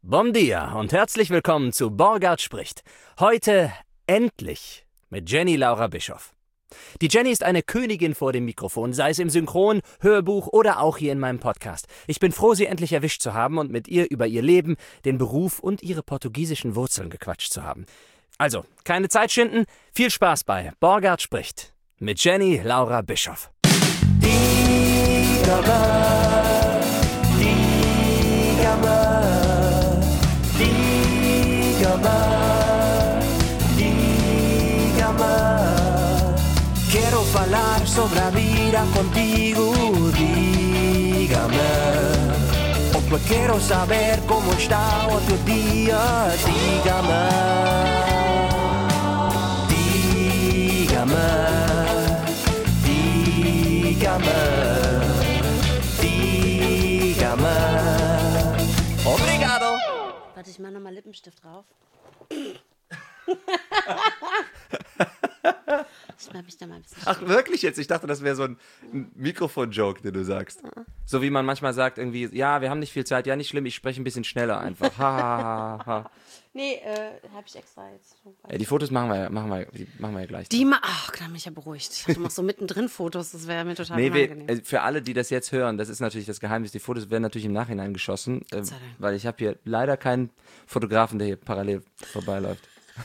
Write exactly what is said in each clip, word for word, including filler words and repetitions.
Bom dia und herzlich willkommen zu Borgard spricht. Heute endlich mit Jenny Laura Bischoff. Die Jenny ist eine Königin vor dem Mikrofon, sei es im Synchron, Hörbuch oder auch hier in meinem Podcast. Ich bin froh, sie endlich erwischt zu haben und mit ihr über ihr Leben, den Beruf und ihre portugiesischen Wurzeln gequatscht zu haben. Also, keine Zeit schinden, viel Spaß bei Borgard spricht mit Jenny Laura Bischoff. Quiero falar sobre a vida contigo, dígame. Porque quiero saber cómo está o teu dia, dígame. Dígame, dígame, dígame. Obrigado. Warte, ich mach nochmal Lippenstift drauf. Ich schneide mich da mal ein bisschen. Ach, wirklich jetzt? Ich dachte, das wäre so ein Mikrofon-Joke, den du sagst. Ja. So wie man manchmal sagt, irgendwie, ja, wir haben nicht viel Zeit, ja, nicht schlimm, ich spreche ein bisschen schneller einfach. Ha, ha, ha, ha. Nee, äh, hab ich extra jetzt. Ja, die Fotos machen wir, machen wir, die machen wir ja gleich. Die ma- Ach, da bin ich ja beruhigt. Ich dachte, du machst so mittendrin Fotos, das wäre mir total nee, unangenehm. Wir, für alle, die das jetzt hören, das ist natürlich das Geheimnis, die Fotos werden natürlich im Nachhinein geschossen, äh, weil ich habe hier leider keinen Fotografen, der hier parallel vorbeiläuft.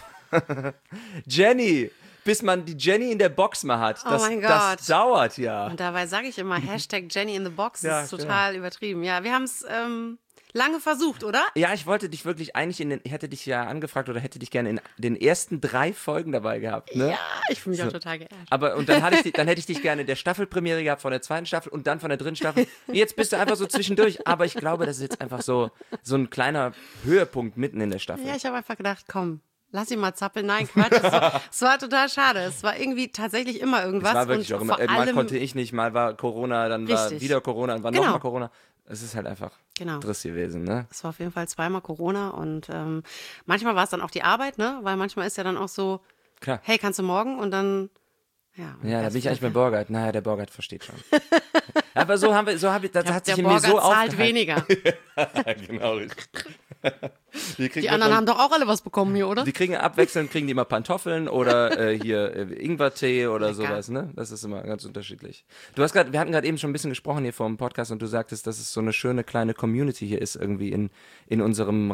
Jenny! Bis man die Jenny in der Box mal hat. Das, oh mein Gott. Das dauert ja. Und dabei sage ich immer Hashtag Jenny in the Box. Das ja, ist total ja. übertrieben. Ja, wir haben es ähm, lange versucht, oder? Ja, ich wollte dich wirklich eigentlich in den, ich hätte dich ja angefragt oder hätte dich gerne in den ersten drei Folgen dabei gehabt. Ne? Ja, ich fühle mich so. auch total geehrt. Aber und dann, hatte ich, dann hätte ich dich gerne in der Staffelpremiere gehabt von der zweiten Staffel und dann von der dritten Staffel. Jetzt bist du einfach so zwischendurch. Aber ich glaube, das ist jetzt einfach so, so ein kleiner Höhepunkt mitten in der Staffel. Ja, ich habe einfach gedacht, komm. Lass ihn mal zappeln. Nein, Quatsch. Es war, es war total schade. Es war irgendwie tatsächlich immer irgendwas. Es war wirklich und auch immer. Mal allem, konnte ich nicht, mal war Corona, dann richtig. war wieder Corona, dann war genau. nochmal Corona. Es ist halt einfach genau. Driss gewesen, ne? Es war auf jeden Fall zweimal Corona und ähm, manchmal war es dann auch die Arbeit, ne? Weil manchmal ist ja dann auch so, Klar. hey, kannst du morgen? Und dann, ja. Ja, da bin ich eigentlich bei Borgard. Naja, der Borgard versteht schon. Aber so haben wir, so habe ich, das ja, hat sich in mir so aufgehalten. zahlt weniger. Genau. Die, die anderen von, haben doch auch alle was bekommen hier, oder? Die kriegen abwechselnd, kriegen die immer Pantoffeln oder äh, hier äh, Ingwertee oder Lecker. sowas, ne? Das ist immer ganz unterschiedlich. Du hast gerade, wir hatten gerade eben schon ein bisschen gesprochen hier vor dem Podcast und du sagtest, dass es so eine schöne kleine Community hier ist irgendwie in, in unserem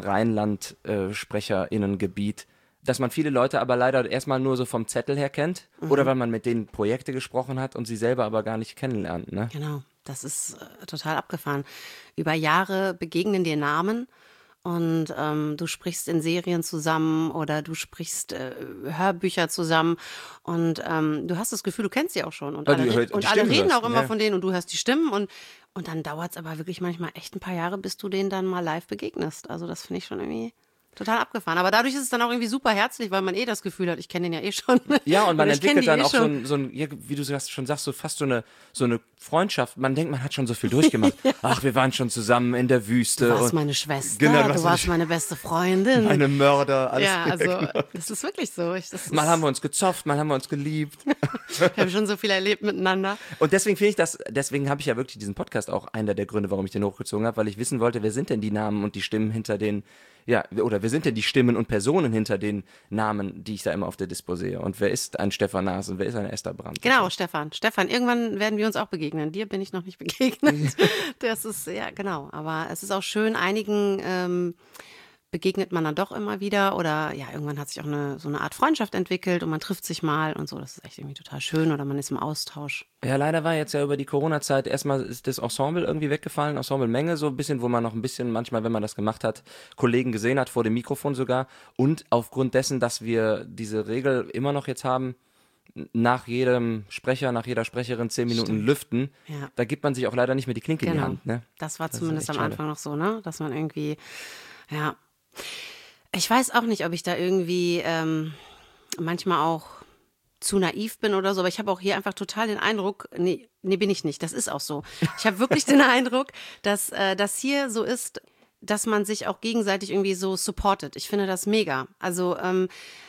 Rheinland-SprecherInnen-Gebiet. Dass man viele Leute aber leider erstmal nur so vom Zettel her kennt mhm. oder weil man mit denen Projekte gesprochen hat und sie selber aber gar nicht kennenlernt, ne? Genau, das ist äh, total abgefahren. Über Jahre begegnen dir Namen und ähm, du sprichst in Serien zusammen oder du sprichst äh, Hörbücher zusammen und ähm, du hast das Gefühl, du kennst sie auch schon und Weil alle, hört, und alle reden hörst, auch immer ja. von denen und du hörst die Stimmen und und dann dauert es aber wirklich manchmal echt ein paar Jahre, bis du denen dann mal live begegnest. Also das finde ich schon irgendwie total abgefahren. Aber dadurch ist es dann auch irgendwie super herzlich, weil man eh das Gefühl hat, ich kenne den ja eh schon. Ja, und man entwickelt dann eh auch schon. so ein, wie du schon sagst, so fast so eine, so eine Freundschaft. Man denkt, man hat schon so viel durchgemacht. ja. Ach, wir waren schon zusammen in der Wüste. Du warst und meine Schwester, genau, du warst meine beste Freundin. Meine Mörder, alles. Ja, also genau. das ist wirklich so. Ich, das mal ist haben wir uns gezofft, mal haben wir uns geliebt. wir haben schon so viel erlebt miteinander. Und deswegen finde ich das, deswegen habe ich ja wirklich diesen Podcast auch einer der Gründe, warum ich den hochgezogen habe, weil ich wissen wollte, wer sind denn die Namen und die Stimmen hinter den, ja, oder wer sind denn die Stimmen und Personen hinter den Namen, die ich da immer auf der Dispo sehe? Und wer ist ein Stefan Naas und wer ist eine Esther Brandt? Genau, Stefan. Stefan, irgendwann werden wir uns auch begegnen. Dir bin ich noch nicht begegnet. Das ist, ja, genau. Aber es ist auch schön, einigen ähm, begegnet man dann doch immer wieder oder ja, irgendwann hat sich auch eine, so eine Art Freundschaft entwickelt und man trifft sich mal und so. Das ist echt irgendwie total schön oder man ist im Austausch. Ja, leider war jetzt ja über die Corona-Zeit erstmal ist das Ensemble irgendwie weggefallen, Ensemble-Menge so ein bisschen, wo man noch ein bisschen manchmal, wenn man das gemacht hat, Kollegen gesehen hat, vor dem Mikrofon sogar. Und aufgrund dessen, dass wir diese Regel immer noch jetzt haben, nach jedem Sprecher, nach jeder Sprecherin zehn Minuten Stimmt. lüften, ja. da gibt man sich auch leider nicht mehr die Klinke genau. in die Hand. Ne? Das war das zumindest am schade. Anfang noch so, ne? Dass man irgendwie, ja, ich weiß auch nicht, ob ich da irgendwie ähm, manchmal auch zu naiv bin oder so, aber ich habe auch hier einfach total den Eindruck, nee, nee, bin ich nicht, das ist auch so. Ich habe wirklich den Eindruck, dass äh, das hier so ist, dass man sich auch gegenseitig irgendwie so supportet. Ich finde das mega. Also ähm,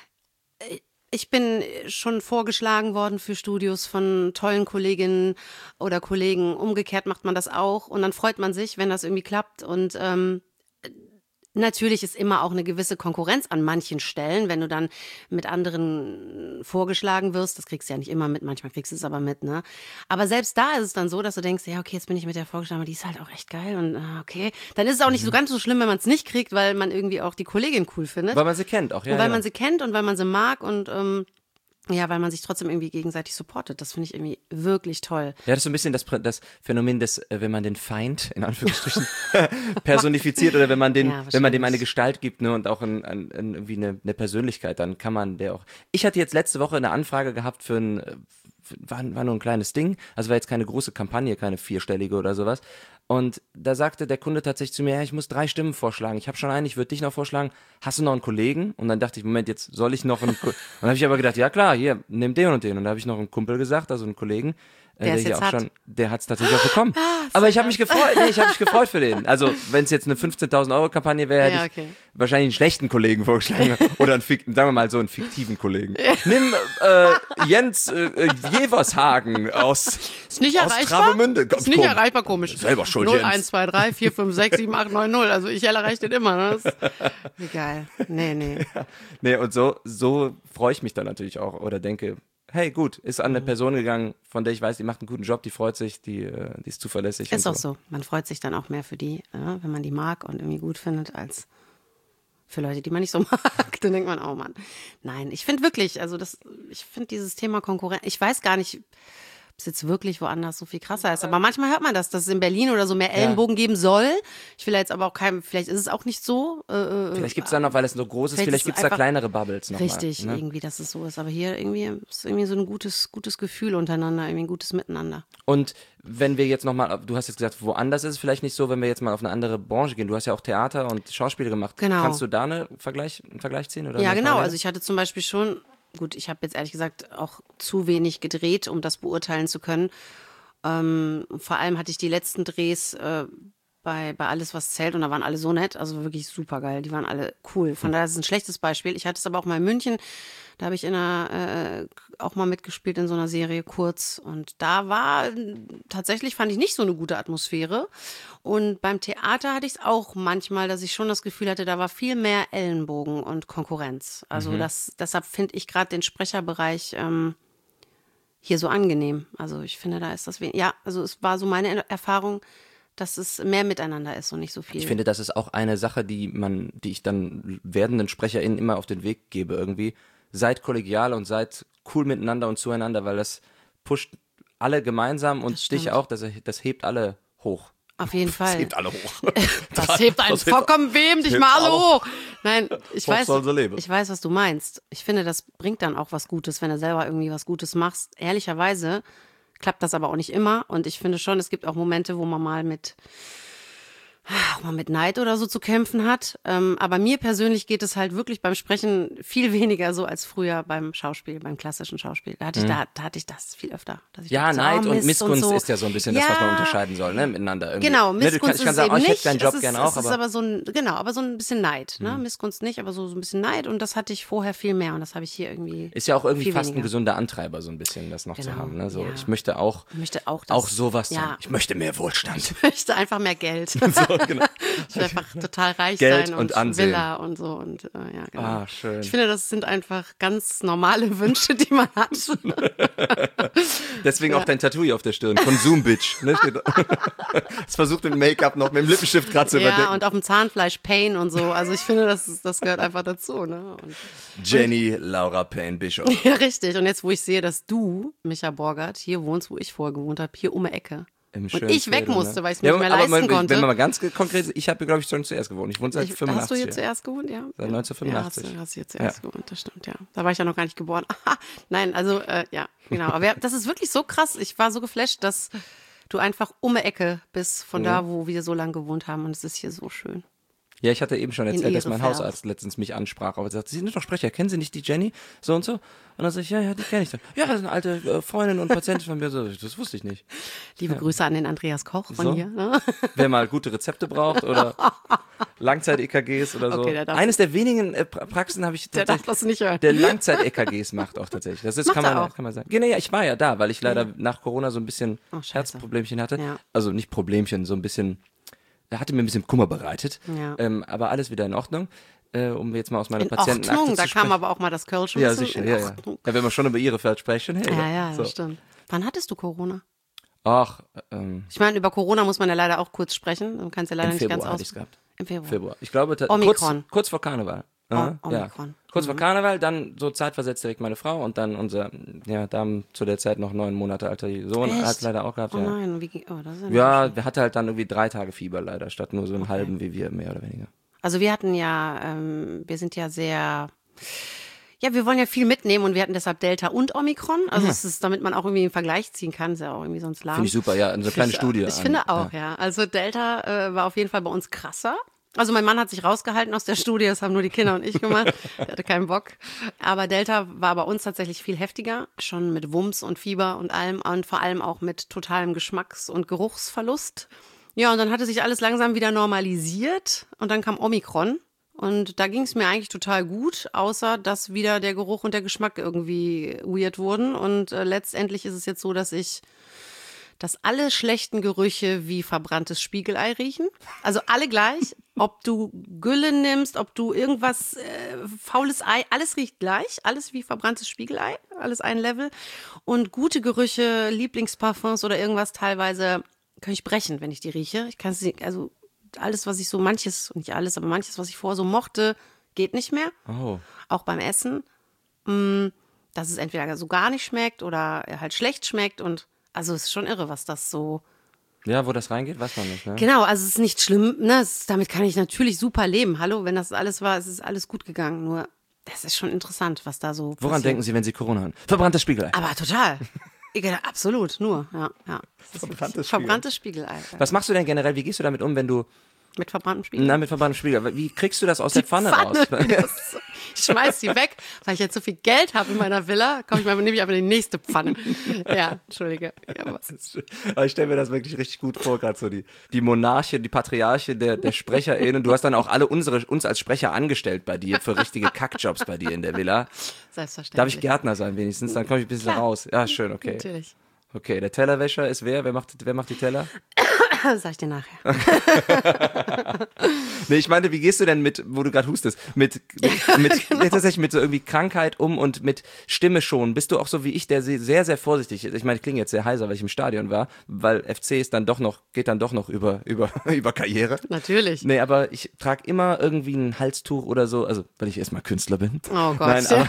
ich bin schon vorgeschlagen worden für Studios von tollen Kolleginnen oder Kollegen. Umgekehrt macht man das auch und dann freut man sich, wenn das irgendwie klappt und ähm, Natürlich ist immer auch eine gewisse Konkurrenz an manchen Stellen, wenn du dann mit anderen vorgeschlagen wirst. Das kriegst du ja nicht immer mit, manchmal kriegst du es aber mit, ne? Aber selbst da ist es dann so, dass du denkst, ja, okay, jetzt bin ich mit der vorgeschlagen, aber die ist halt auch echt geil und ah, okay. Dann ist es auch nicht so ganz so schlimm, wenn man es nicht kriegt, weil man irgendwie auch die Kollegin cool findet. Weil man sie kennt auch, ja. Und weil ja. man sie kennt und weil man sie mag und ähm, ja, weil man sich trotzdem irgendwie gegenseitig supportet. Das finde ich irgendwie wirklich toll. Ja, das ist so ein bisschen das, das Phänomen des, äh, wenn man den Feind, in Anführungsstrichen, personifiziert oder wenn man den, Ja, wenn man dem eine Gestalt gibt, ne, und auch ein, ein, ein, irgendwie eine, eine Persönlichkeit, dann kann man der auch. Ich hatte jetzt letzte Woche eine Anfrage gehabt für ein, für, war, war nur ein kleines Ding, also war jetzt keine große Kampagne, keine vierstellige oder sowas. Und da sagte der Kunde tatsächlich zu mir, ja, ich muss drei Stimmen vorschlagen. Ich habe schon einen, ich würde dich noch vorschlagen. Hast du noch einen Kollegen? Und dann dachte ich, Moment, jetzt soll ich noch einen Kumpel. Und dann habe ich aber gedacht, ja klar, hier, nimm den und den. Und da habe ich noch einen Kumpel gesagt, also einen Kollegen, äh, Der der es hier jetzt auch hat. schon, der hat es tatsächlich auch bekommen. Aber ich habe mich gefreut, nee, ich habe mich gefreut für den. Also wenn es jetzt eine fünfzehntausend Euro Kampagne wäre, hätte Ja, ich okay. wahrscheinlich einen schlechten Kollegen vorgeschlagen. Oder einen, fik- sagen wir mal so einen fiktiven Kollegen. Nimm äh, Jens äh, Jevershagen aus, Ist nicht aus erreichbar? Travemünde. Ist nicht erreichbar, komisch. Selber schuld, null Jens. eins zwei drei vier fünf sechs sieben acht neun null. Also ich erreiche den immer. Ne? Das ist, wie geil. Nee, nee. Nee, und so, so freue ich mich dann natürlich auch oder denke, hey, gut, ist an eine Person gegangen, von der ich weiß, die macht einen guten Job, die freut sich, die, äh, die ist zuverlässig. Ist und auch so. Man freut sich dann auch mehr für die, ja, wenn man die mag und irgendwie gut findet, als für Leute, die man nicht so mag. Dann denkt man, oh Mann. Nein, ich finde wirklich, also das, ich finde dieses Thema Konkurrenz, ich weiß gar nicht, ob es jetzt wirklich woanders so viel krasser ist. Aber manchmal hört man das, dass es in Berlin oder so mehr Ellenbogen geben soll. Ich will jetzt aber auch keinem, vielleicht ist es auch nicht so. Äh, Vielleicht gibt es dann noch, weil es so groß ist, Vielleicht vielleicht ist gibt es es da einfach kleinere Bubbles noch Richtig, mal, ne? irgendwie, dass es so ist. Aber hier irgendwie ist irgendwie so ein gutes, gutes Gefühl untereinander, irgendwie ein gutes Miteinander. Und wenn wir jetzt nochmal, du hast jetzt gesagt, woanders ist es vielleicht nicht so, wenn wir jetzt mal auf eine andere Branche gehen. Du hast ja auch Theater und Schauspiel gemacht. Genau. Kannst du da eine Vergleich, einen Vergleich ziehen? Oder Ja, eine genau. Parallele? Also ich hatte zum Beispiel schon, gut, ich habe jetzt ehrlich gesagt auch zu wenig gedreht, um das beurteilen zu können. Ähm, vor allem hatte ich die letzten Drehs äh, bei, bei Alles, was zählt und da waren alle so nett, also wirklich super geil. Die waren alle cool. Von daher ist es ein schlechtes Beispiel. Ich hatte es aber auch mal in München, da habe ich in einer, äh, auch mal mitgespielt in so einer Serie kurz und da war tatsächlich, fand ich nicht so eine gute Atmosphäre. Und beim Theater hatte ich es auch manchmal, dass ich schon das Gefühl hatte, da war viel mehr Ellenbogen und Konkurrenz. Also das, deshalb finde ich gerade den Sprecherbereich ähm, hier so angenehm. Also ich finde, da ist das wenig. Ja, also es war so meine Erfahrung, dass es mehr miteinander ist und nicht so viel. Ich finde, das ist auch eine Sache, die man, die ich dann werdenden SprecherInnen immer auf den Weg gebe irgendwie. Seid kollegial und seid cool miteinander und zueinander, weil das pusht alle gemeinsam und Das dich stimmt. auch, das, das hebt alle hoch. Auf jeden Fall. Das hebt alle hoch. Das hebt einen Das hebt- vollkommen wem, dich hebt mal alle alle. hoch. Nein, ich Hoch weiß, sollen sie leben. ich weiß, was du meinst. Ich finde, das bringt dann auch was Gutes, wenn du selber irgendwie was Gutes machst. Ehrlicherweise klappt das aber auch nicht immer. Und ich finde schon, es gibt auch Momente, wo man mal mit, auch mal mit Neid oder so zu kämpfen hat. Ähm, aber mir persönlich geht es halt wirklich beim Sprechen viel weniger so als früher beim Schauspiel, beim klassischen Schauspiel. Da hatte ich, da, da hatte ich das viel öfter. Dass ich Ja, dachte, so, Neid oh, und Mist Missgunst so. ist ja so ein bisschen das, was Ja. man unterscheiden soll, ne, miteinander irgendwie. Genau, Ne, du Missgunst kann, ich kann ist sagen, es oh, eben ich hätte nicht. deinen Job es ist, gerne es auch, ist aber aber so ein, genau, aber so ein bisschen Neid, ne? Missgunst nicht, aber so, so ein bisschen Neid und das hatte ich vorher viel mehr und das habe ich hier irgendwie. ist ja auch irgendwie viel fast ein weniger. gesunder Antreiber, so ein bisschen, das noch zu Genau, haben. Ne? So, ja. ich möchte auch, Ich möchte auch das. auch sowas ja. haben. Ich möchte mehr Wohlstand. Ich möchte einfach mehr Geld. So, genau. Ich will einfach total reich Geld sein und und, Ansehen. Villa und so und äh, ja, genau. Ah, schön. Ich finde, das sind einfach ganz normale Wünsche, die man hat. Deswegen auch dein Tattoo hier auf der Stirn. Konsum-Bitch. Ne? Steht- Das versucht mit Make-up noch mit dem Lippenstift gerade zu Ja, überdecken. und auf dem Zahnfleisch Pain und so. Also ich finde, das, ist- das gehört einfach dazu. Ne? Und, Jenny Laura Payne Bischof. ja, richtig. Und jetzt, wo ich sehe, dass du, Micha Borgert, hier wohnst, wo ich vorher gewohnt habe, hier um die Ecke. Im Und schönen ich weg Veedel, musste, ne? weil ich es mir Ja, nicht mehr aber leisten mal, konnte. Wenn man mal ganz konkret ist, ich habe, glaube ich, schon zuerst gewohnt. Ich wohne seit Ich, fünfundachtzig. hast du hier hier. zuerst gewohnt? Ja. Seit neunzehnhundertfünfundachtzig. Ja, hast, du- hast du hier zuerst gewohnt, das stimmt, ja. Da war ich ja noch gar nicht geboren. Nein, also, äh, ja, genau. Aber ja, das ist wirklich so krass. Ich war so geflasht, dass du einfach um die Ecke bist von da, wo wir so lange gewohnt haben. Und es ist hier so schön. Ja, ich hatte eben schon erzählt, dass Ehre mein verehrt. Hausarzt letztens mich ansprach, aber er sagte, Sie sind doch Sprecher, kennen Sie nicht die Jenny? So und so. Und dann sag ich, ja, ja, die kenne ich dann. Ja, das ist eine alte äh, Freundin und Patientin von mir. So, das wusste ich nicht. Liebe Grüße an den Andreas Koch von So. hier. Ne? Wer mal gute Rezepte braucht oder Langzeit-E K Gs oder so. Okay, der darf- Eines der wenigen äh, pra- Praxen habe ich Der darf tatsächlich, das nicht hören. der Langzeit-E K Gs macht auch tatsächlich. Das ist, Macht kann er man, auch? kann man sagen. Genau, ja, ich war ja da, weil ich leider nach Corona so ein bisschen Oh, scheiße. Herzproblemchen hatte. Ja. Also nicht Problemchen, so ein bisschen hatte mir ein bisschen Kummer bereitet. Ja. Ähm, aber alles wieder in Ordnung. Äh, um jetzt mal aus meiner In Patientenakte Ordnung, zu da sprechen. kam aber auch mal das Kölsch ein Ja, bisschen. sicher, In ja, ja. Ordnung. Ja, wenn wir schon über ihre Feld sprechen, hey. Ja, ja, so. das stimmt. Wann hattest du Corona? Ach, ähm, Ich meine, über Corona muss man ja leider auch kurz sprechen. Du kannst ja leider im nicht Februar ganz hatte aus. ich es gehabt. Im Februar. Februar. Ich glaube, ta- Omikron. kurz, kurz vor Karneval. Aha, O- ja. Omikron. Kurz Mhm. vor Karneval, dann so zeitversetzt direkt meine Frau und dann unser, ja, dann zu der Zeit noch neun Monate alter Sohn. Echt? Hat es leider auch gehabt, Oh ja. nein, wie, ge- oh, das ist ja, Ja, nicht der hatte halt dann irgendwie drei Tage Fieber leider, statt nur so einen halben wie wir, mehr oder weniger. Also wir hatten ja, ähm, wir sind ja sehr, ja, wir wollen ja viel mitnehmen und wir hatten deshalb Delta und Omikron. Also es ist, damit man auch irgendwie einen Vergleich ziehen kann, ist ja auch irgendwie sonst lahm. Finde ich super, ja, eine kleine ich, Studie. Ich an- finde auch, ja. Also Delta äh, war auf jeden Fall bei uns krasser. Also mein Mann hat sich rausgehalten aus der Studie, das haben nur die Kinder und ich gemacht. Der hatte keinen Bock. Aber Delta war bei uns tatsächlich viel heftiger, schon mit Wumms und Fieber und allem und vor allem auch mit totalem Geschmacks- und Geruchsverlust. Ja, und dann hatte sich alles langsam wieder normalisiert und dann kam Omikron. Und da ging es mir eigentlich total gut, außer dass wieder der Geruch und der Geschmack irgendwie weird wurden. Und äh, letztendlich ist es jetzt so, dass ich, dass alle schlechten Gerüche wie verbranntes Spiegelei riechen. Also alle gleich. Ob du Gülle nimmst, ob du irgendwas, äh, faules Ei, alles riecht gleich. Alles wie verbranntes Spiegelei. Alles ein Level. Und gute Gerüche, Lieblingsparfums oder irgendwas teilweise kann ich brechen, wenn ich die rieche. Ich kann es nicht, also alles, was ich so, manches, nicht alles, aber manches, was ich vorher so mochte, geht nicht mehr. Oh. Auch beim Essen. Mm, dass es entweder so gar nicht schmeckt oder halt schlecht schmeckt. Und also es ist schon irre, was das so. Ja, wo das reingeht, weiß man nicht, ne? Genau, also es ist nicht schlimm. Ne? Es ist, damit kann ich natürlich super leben. Hallo, wenn das alles war, es ist alles gut gegangen. Nur, das ist schon interessant, was da so Woran passiert. denken Sie, wenn Sie Corona haben? Verbranntes Spiegelei. Aber total. Ja, absolut, nur, ja, ja. Das ist Verbranntes wirklich- verbranntes Spiegelei. Ja. Was machst du denn generell, wie gehst du damit um, wenn du, Mit verbranntem Spiegel. na, mit verbranntem Spiegelei, wie kriegst du das aus der Pfanne, Pfanne, raus? das- Ich schmeiß die weg, weil ich jetzt so viel Geld habe in meiner Villa. Komm ich mal, nehme ich einfach die nächste Pfanne. Ja, entschuldige. Ja, was? Aber ich stelle mir das wirklich richtig gut vor, gerade so die, die Monarche, die Patriarche der, der SprecherInnen. Du hast dann auch alle unsere, uns als Sprecher angestellt bei dir für richtige Kackjobs bei dir in der Villa. Selbstverständlich. Darf ich Gärtner sein wenigstens? Dann komme ich ein bisschen Klar. raus. Ja, schön, okay. Natürlich. Okay, der Tellerwäscher ist wer? Wer macht, wer macht die Teller? Sag ich dir nachher. Nee, ich meinte, wie gehst du denn mit, wo du gerade hustest, mit, mit, mit Genau. nee, tatsächlich mit so irgendwie Krankheit um und mit Stimme schon? Bist du auch so wie ich, der sehr, sehr vorsichtig ist? Ich meine, ich klinge jetzt sehr heiser, weil ich im Stadion war, weil F C ist dann doch noch, geht dann doch noch über, über, über Karriere. Natürlich. Nee, aber ich trage immer irgendwie ein Halstuch oder so, also weil ich erstmal Künstler bin. Oh Gott. Nein, aber,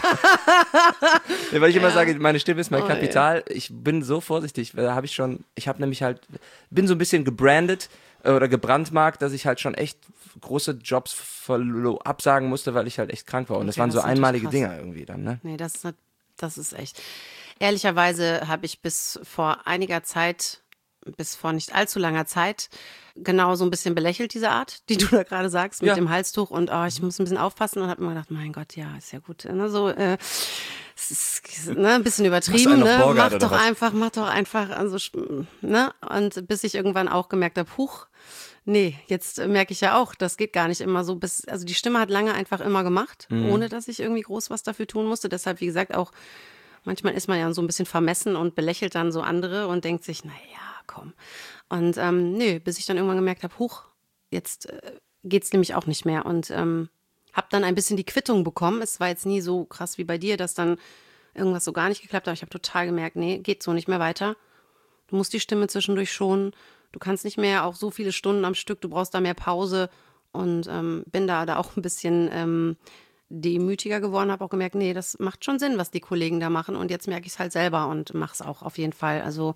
nee, weil ich immer sage, meine Stimme ist mein Oh, Kapital. Ich bin so vorsichtig, da habe ich schon, ich habe nämlich halt, bin so ein bisschen gebrandet äh, oder gebrandmarkt, dass ich halt schon echt große Jobs verlo- absagen musste, weil ich halt echt krank war. Und das Okay, waren das so ist natürlich einmalige krass. Dinger irgendwie dann, ne? Nee, das ist, nat- das ist echt. Ehrlicherweise habe ich bis vor einiger Zeit, bis vor nicht allzu langer Zeit, genau so ein bisschen belächelt, diese Art, die du da gerade sagst, mit Ja. dem Halstuch. Und oh, ich muss ein bisschen aufpassen und habe immer gedacht, mein Gott, ja, ist ja gut. Ne, so, äh, es ist ne, ein bisschen übertrieben. einen auf Ne? Borgard Mach oder doch was? einfach, mach doch einfach. Also, ne? Und bis ich irgendwann auch gemerkt habe, huch, nee, jetzt äh, merke ich ja auch, das geht gar nicht immer so. Bis, also die Stimme hat lange einfach immer gemacht, Mhm. ohne dass ich irgendwie groß was dafür tun musste. Deshalb, wie gesagt, auch manchmal ist man ja so ein bisschen vermessen und belächelt dann so andere und denkt sich, na ja, komm. Und ähm, nö, bis ich dann irgendwann gemerkt habe, huch, jetzt äh, geht's nämlich auch nicht mehr. Und ähm, habe dann ein bisschen die Quittung bekommen. Es war jetzt nie so krass wie bei dir, dass dann irgendwas so gar nicht geklappt hat. Ich habe total gemerkt, nee, geht so nicht mehr weiter. Du musst die Stimme zwischendurch schonen. Du kannst nicht mehr auch so viele Stunden am Stück. Du brauchst da mehr Pause. Und ähm, bin da, da auch ein bisschen ähm, demütiger geworden. Habe auch gemerkt, nee, das macht schon Sinn, was die Kollegen da machen. Und jetzt merke ich es halt selber und mache es auch auf jeden Fall. Also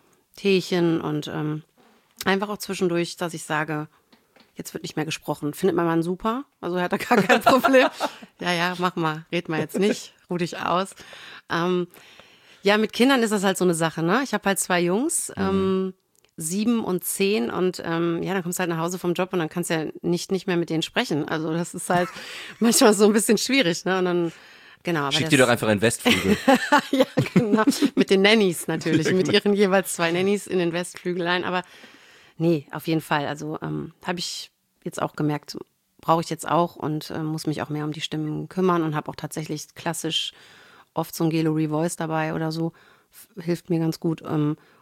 Teechen und ähm, einfach auch zwischendurch, dass ich sage, jetzt wird nicht mehr gesprochen. Findet mein Mann super, also er hat da gar kein Problem. Ja, ja, mach mal, red mal jetzt nicht, ruh dich aus. Ähm, ja, mit Kindern ist das halt so eine Sache, ne? Ich habe halt zwei Jungs, ähm, sieben und zehn und ähm, ja, dann kommst du halt nach Hause vom Job und dann kannst du ja nicht, nicht mehr mit denen sprechen. Also das ist halt manchmal so ein bisschen schwierig, ne? Und dann, genau. Aber Schick das, dir doch einfach einen Westflügel. ja, genau. Mit den Nannies natürlich, mit ihren jeweils zwei Nannies in den Westflügelein. Aber nee, auf jeden Fall. Also ähm, habe ich jetzt auch gemerkt, brauche ich jetzt auch und äh, muss mich auch mehr um die Stimmen kümmern und habe auch tatsächlich klassisch oft so ein Gelo Revoice dabei oder so. F- hilft mir ganz gut. Ähm,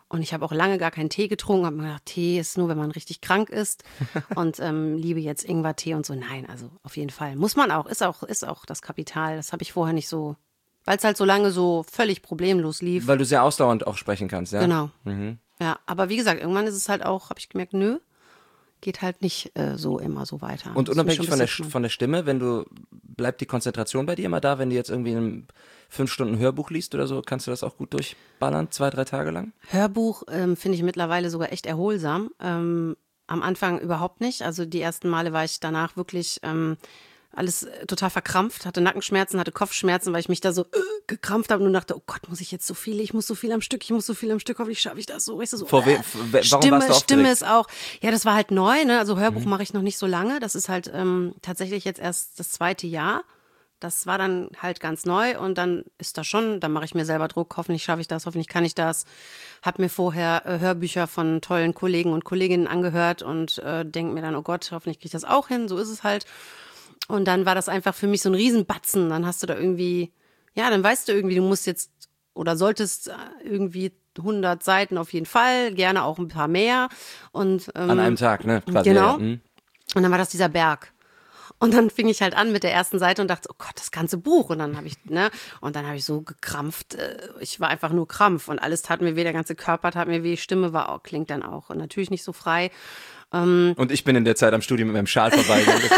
Und ich habe auch lange gar keinen Tee getrunken, habe mir gedacht, Tee ist nur, wenn man richtig krank ist und ähm, liebe jetzt Ingwertee und so. Nein, also auf jeden Fall. Muss man auch, ist auch, ist auch das Kapital. Das habe ich vorher nicht so, weil es halt so lange so völlig problemlos lief. Weil du sehr ausdauernd auch sprechen kannst, ja? Genau. Mhm. Ja, aber wie gesagt, irgendwann ist es halt auch, habe ich gemerkt, nö, geht halt nicht äh, so immer so weiter. Und Das ist mir unabhängig schon von der, bisschen von der Stimme, wenn du, bleibt die Konzentration bei dir immer da, wenn du jetzt irgendwie ein fünf Stunden Hörbuch liest oder so, kannst du das auch gut durchballern, zwei, drei Tage lang? Hörbuch ähm, finde ich mittlerweile sogar echt erholsam. Ähm, am Anfang überhaupt nicht. Also die ersten Male war ich danach wirklich ähm, alles äh, total verkrampft, hatte Nackenschmerzen, hatte Kopfschmerzen, weil ich mich da so äh, gekrampft habe und nur dachte, oh Gott, muss ich jetzt so viel, ich muss so viel am Stück, ich muss so viel am Stück, hoffentlich schaffe ich das so. Weißt du, so Vor we- äh, warum Stimme, warst du aufgeregt? Stimme ist auch, ja, das war halt neu, ne? Also Hörbuch mache ich noch nicht so lange. Das ist halt ähm, tatsächlich jetzt erst das zweite Jahr. Das war dann halt ganz neu und dann ist das schon, dann mache ich mir selber Druck, hoffentlich schaffe ich das, hoffentlich kann ich das. Hab mir vorher äh, Hörbücher von tollen Kollegen und Kolleginnen angehört und äh, denke mir dann, oh Gott, hoffentlich kriege ich das auch hin, so ist es halt. Und dann war das einfach für mich so ein Riesenbatzen, dann hast du da irgendwie, ja, dann weißt du irgendwie, du musst jetzt oder solltest irgendwie hundert Seiten auf jeden Fall, gerne auch ein paar mehr. Und, ähm, An einem Tag, ne? Quasi, genau. Ja, hm. Und dann war das dieser Berg. Und dann fing ich halt an mit der ersten Seite und dachte, oh Gott, das ganze Buch. Und dann habe ich, ne, und dann habe ich so gekrampft. äh, Ich war einfach nur Krampf und alles tat mir weh, der ganze Körper tat mir weh, Stimme war auch, klingt dann auch. Und natürlich nicht so frei. Und ich bin in der Zeit am Studium mit meinem Schal vorbeigegangen.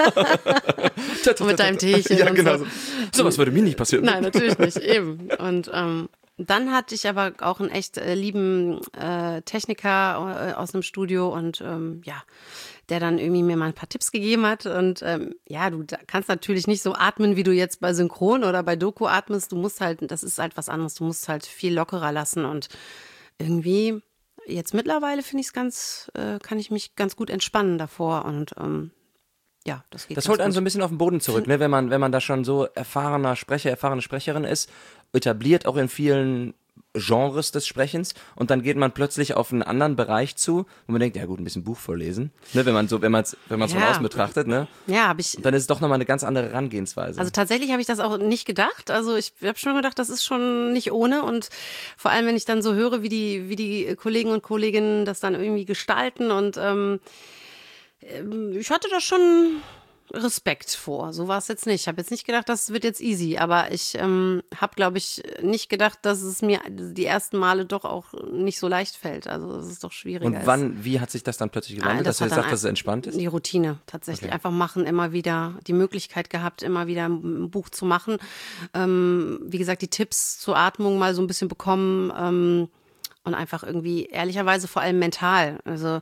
Und mit deinem Teechen Ja, und genau. so. So was würde mir nicht passieren. Nein, natürlich nicht, eben. Und ähm, dann hatte ich aber auch einen echt äh, lieben äh, Techniker äh, aus dem Studio und ähm, ja, der dann irgendwie mir mal ein paar Tipps gegeben hat. Und ähm, ja, du da kannst natürlich nicht so atmen, wie du jetzt bei Synchron oder bei Doku atmest. Du musst halt, das ist halt was anderes, du musst halt viel lockerer lassen und irgendwie, jetzt mittlerweile finde ich es ganz, äh, kann ich mich ganz gut entspannen davor und ähm, ja, das geht Das ganz holt einen gut. so ein bisschen auf den Boden zurück, ne? Wenn man, wenn man da schon so erfahrener Sprecher, erfahrene Sprecherin ist, etabliert auch in vielen Genres des Sprechens und dann geht man plötzlich auf einen anderen Bereich zu, wo man denkt, ja gut, ein bisschen Buch vorlesen, ne? Wenn man so, wenn man es, wenn man es Ja. von außen betrachtet, ne? Ja, habe ich. Und dann ist es doch nochmal eine ganz andere Herangehensweise. Also tatsächlich habe ich das auch nicht gedacht. Also ich habe schon gedacht, das ist schon nicht ohne. Und vor allem, wenn ich dann so höre, wie die, wie die Kollegen und Kolleginnen das dann irgendwie gestalten. Und ähm, ich hatte da schon Respekt vor. So war es jetzt nicht. Ich habe jetzt nicht gedacht, das wird jetzt easy. Aber ich ähm, habe, glaube ich, nicht gedacht, dass es mir die ersten Male doch auch nicht so leicht fällt. Also dass es doch schwieriger und ist. wann, wie hat sich das dann plötzlich gewandelt, Ah, dass du hat jetzt dann sagst, dass es ein- entspannt ist? Die Routine tatsächlich. Okay. Einfach machen, immer wieder die Möglichkeit gehabt, immer wieder ein Buch zu machen. Ähm, wie gesagt, die Tipps zur Atmung mal so ein bisschen bekommen ähm, und einfach irgendwie ehrlicherweise vor allem mental. Also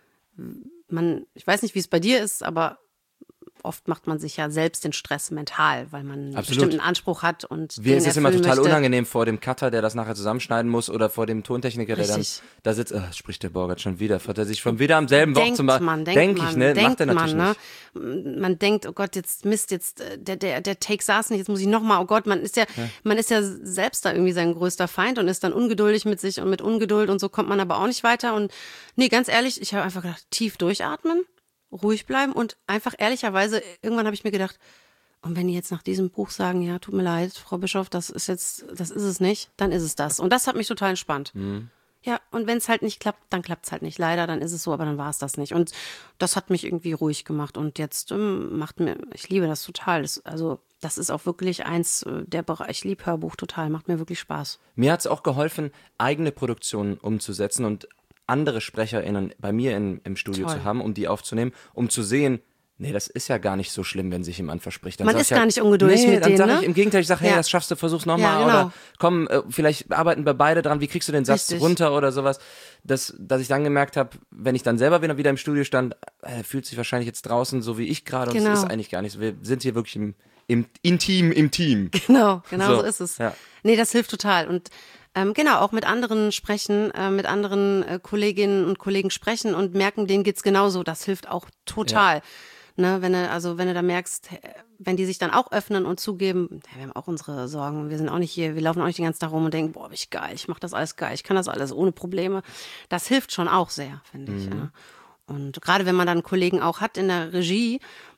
man, ich weiß nicht, wie es bei dir ist, aber oft macht man sich ja selbst den Stress mental, weil man einen Absolut. bestimmten Anspruch hat und Mir den ist es immer erfüllen total möchte. unangenehm vor dem Cutter, der das nachher zusammenschneiden muss, oder vor dem Tontechniker, der dann Richtig. da sitzt, ah, spricht der Borgert schon wieder, hat er sich schon wieder am selben Wort Denkt zum Beispiel. man, denkt Denk man, ich, ne? denkt Macht er natürlich man, nicht. ne? Man denkt, oh Gott, jetzt Mist, jetzt äh, der, der, der Take saß nicht, jetzt muss ich nochmal, oh Gott, man ist ja, man ist ja selbst da irgendwie sein größter Feind und ist dann ungeduldig mit sich und mit Ungeduld und so kommt man aber auch nicht weiter. Und nee, ganz ehrlich, ich habe einfach gedacht, tief durchatmen, ruhig bleiben und einfach ehrlicherweise, irgendwann habe ich mir gedacht, und wenn die jetzt nach diesem Buch sagen, ja, tut mir leid, Frau Bischof, das ist jetzt, das ist es nicht, dann ist es das. Und das hat mich total entspannt. Ja, und wenn es halt nicht klappt, dann klappt es halt nicht. Leider, dann ist es so, aber dann war es das nicht. Und das hat mich irgendwie ruhig gemacht. Und jetzt ähm, macht mir, ich liebe das total. Das, also, das ist auch wirklich eins äh, der Bereiche, ich liebe Hörbuch total, macht mir wirklich Spaß. Mir hat es auch geholfen, eigene Produktionen umzusetzen und andere SprecherInnen bei mir in, im Studio Toll. zu haben, um die aufzunehmen, um zu sehen, nee, das ist ja gar nicht so schlimm, wenn sich jemand verspricht. Dann Man sag ist ich halt, gar nicht ungeduldig nee, mit dann denen, sag ne? ich im Gegenteil, ich sage, hey, Ja. das schaffst du, versuch's nochmal. Ja, genau. Oder komm, äh, vielleicht arbeiten wir beide dran, wie kriegst du den Satz Richtig. runter oder sowas. Das, dass ich dann gemerkt habe, wenn ich dann selber wieder, wieder im Studio stand, äh, fühlt sich wahrscheinlich jetzt draußen so wie ich gerade und Genau. es ist eigentlich gar nicht so. Wir sind hier wirklich im, im Intim im Team. Genau, genau so, So, ist es. ja. Nee, das hilft total. Und ähm, genau, auch mit anderen sprechen, äh, mit anderen äh, Kolleginnen und Kollegen sprechen und merken, denen geht's genauso. Das hilft auch total. Ne, wenn du, also wenn du da merkst, wenn die sich dann auch öffnen und zugeben, ja, wir haben auch unsere Sorgen, wir sind auch nicht hier, wir laufen auch nicht den ganzen Tag rum und denken, boah, bin ich geil, ich mach das alles geil, ich kann das alles ohne Probleme. Das hilft schon auch sehr, finde ich. Ja. Und gerade wenn man dann Kollegen auch hat in der Regie,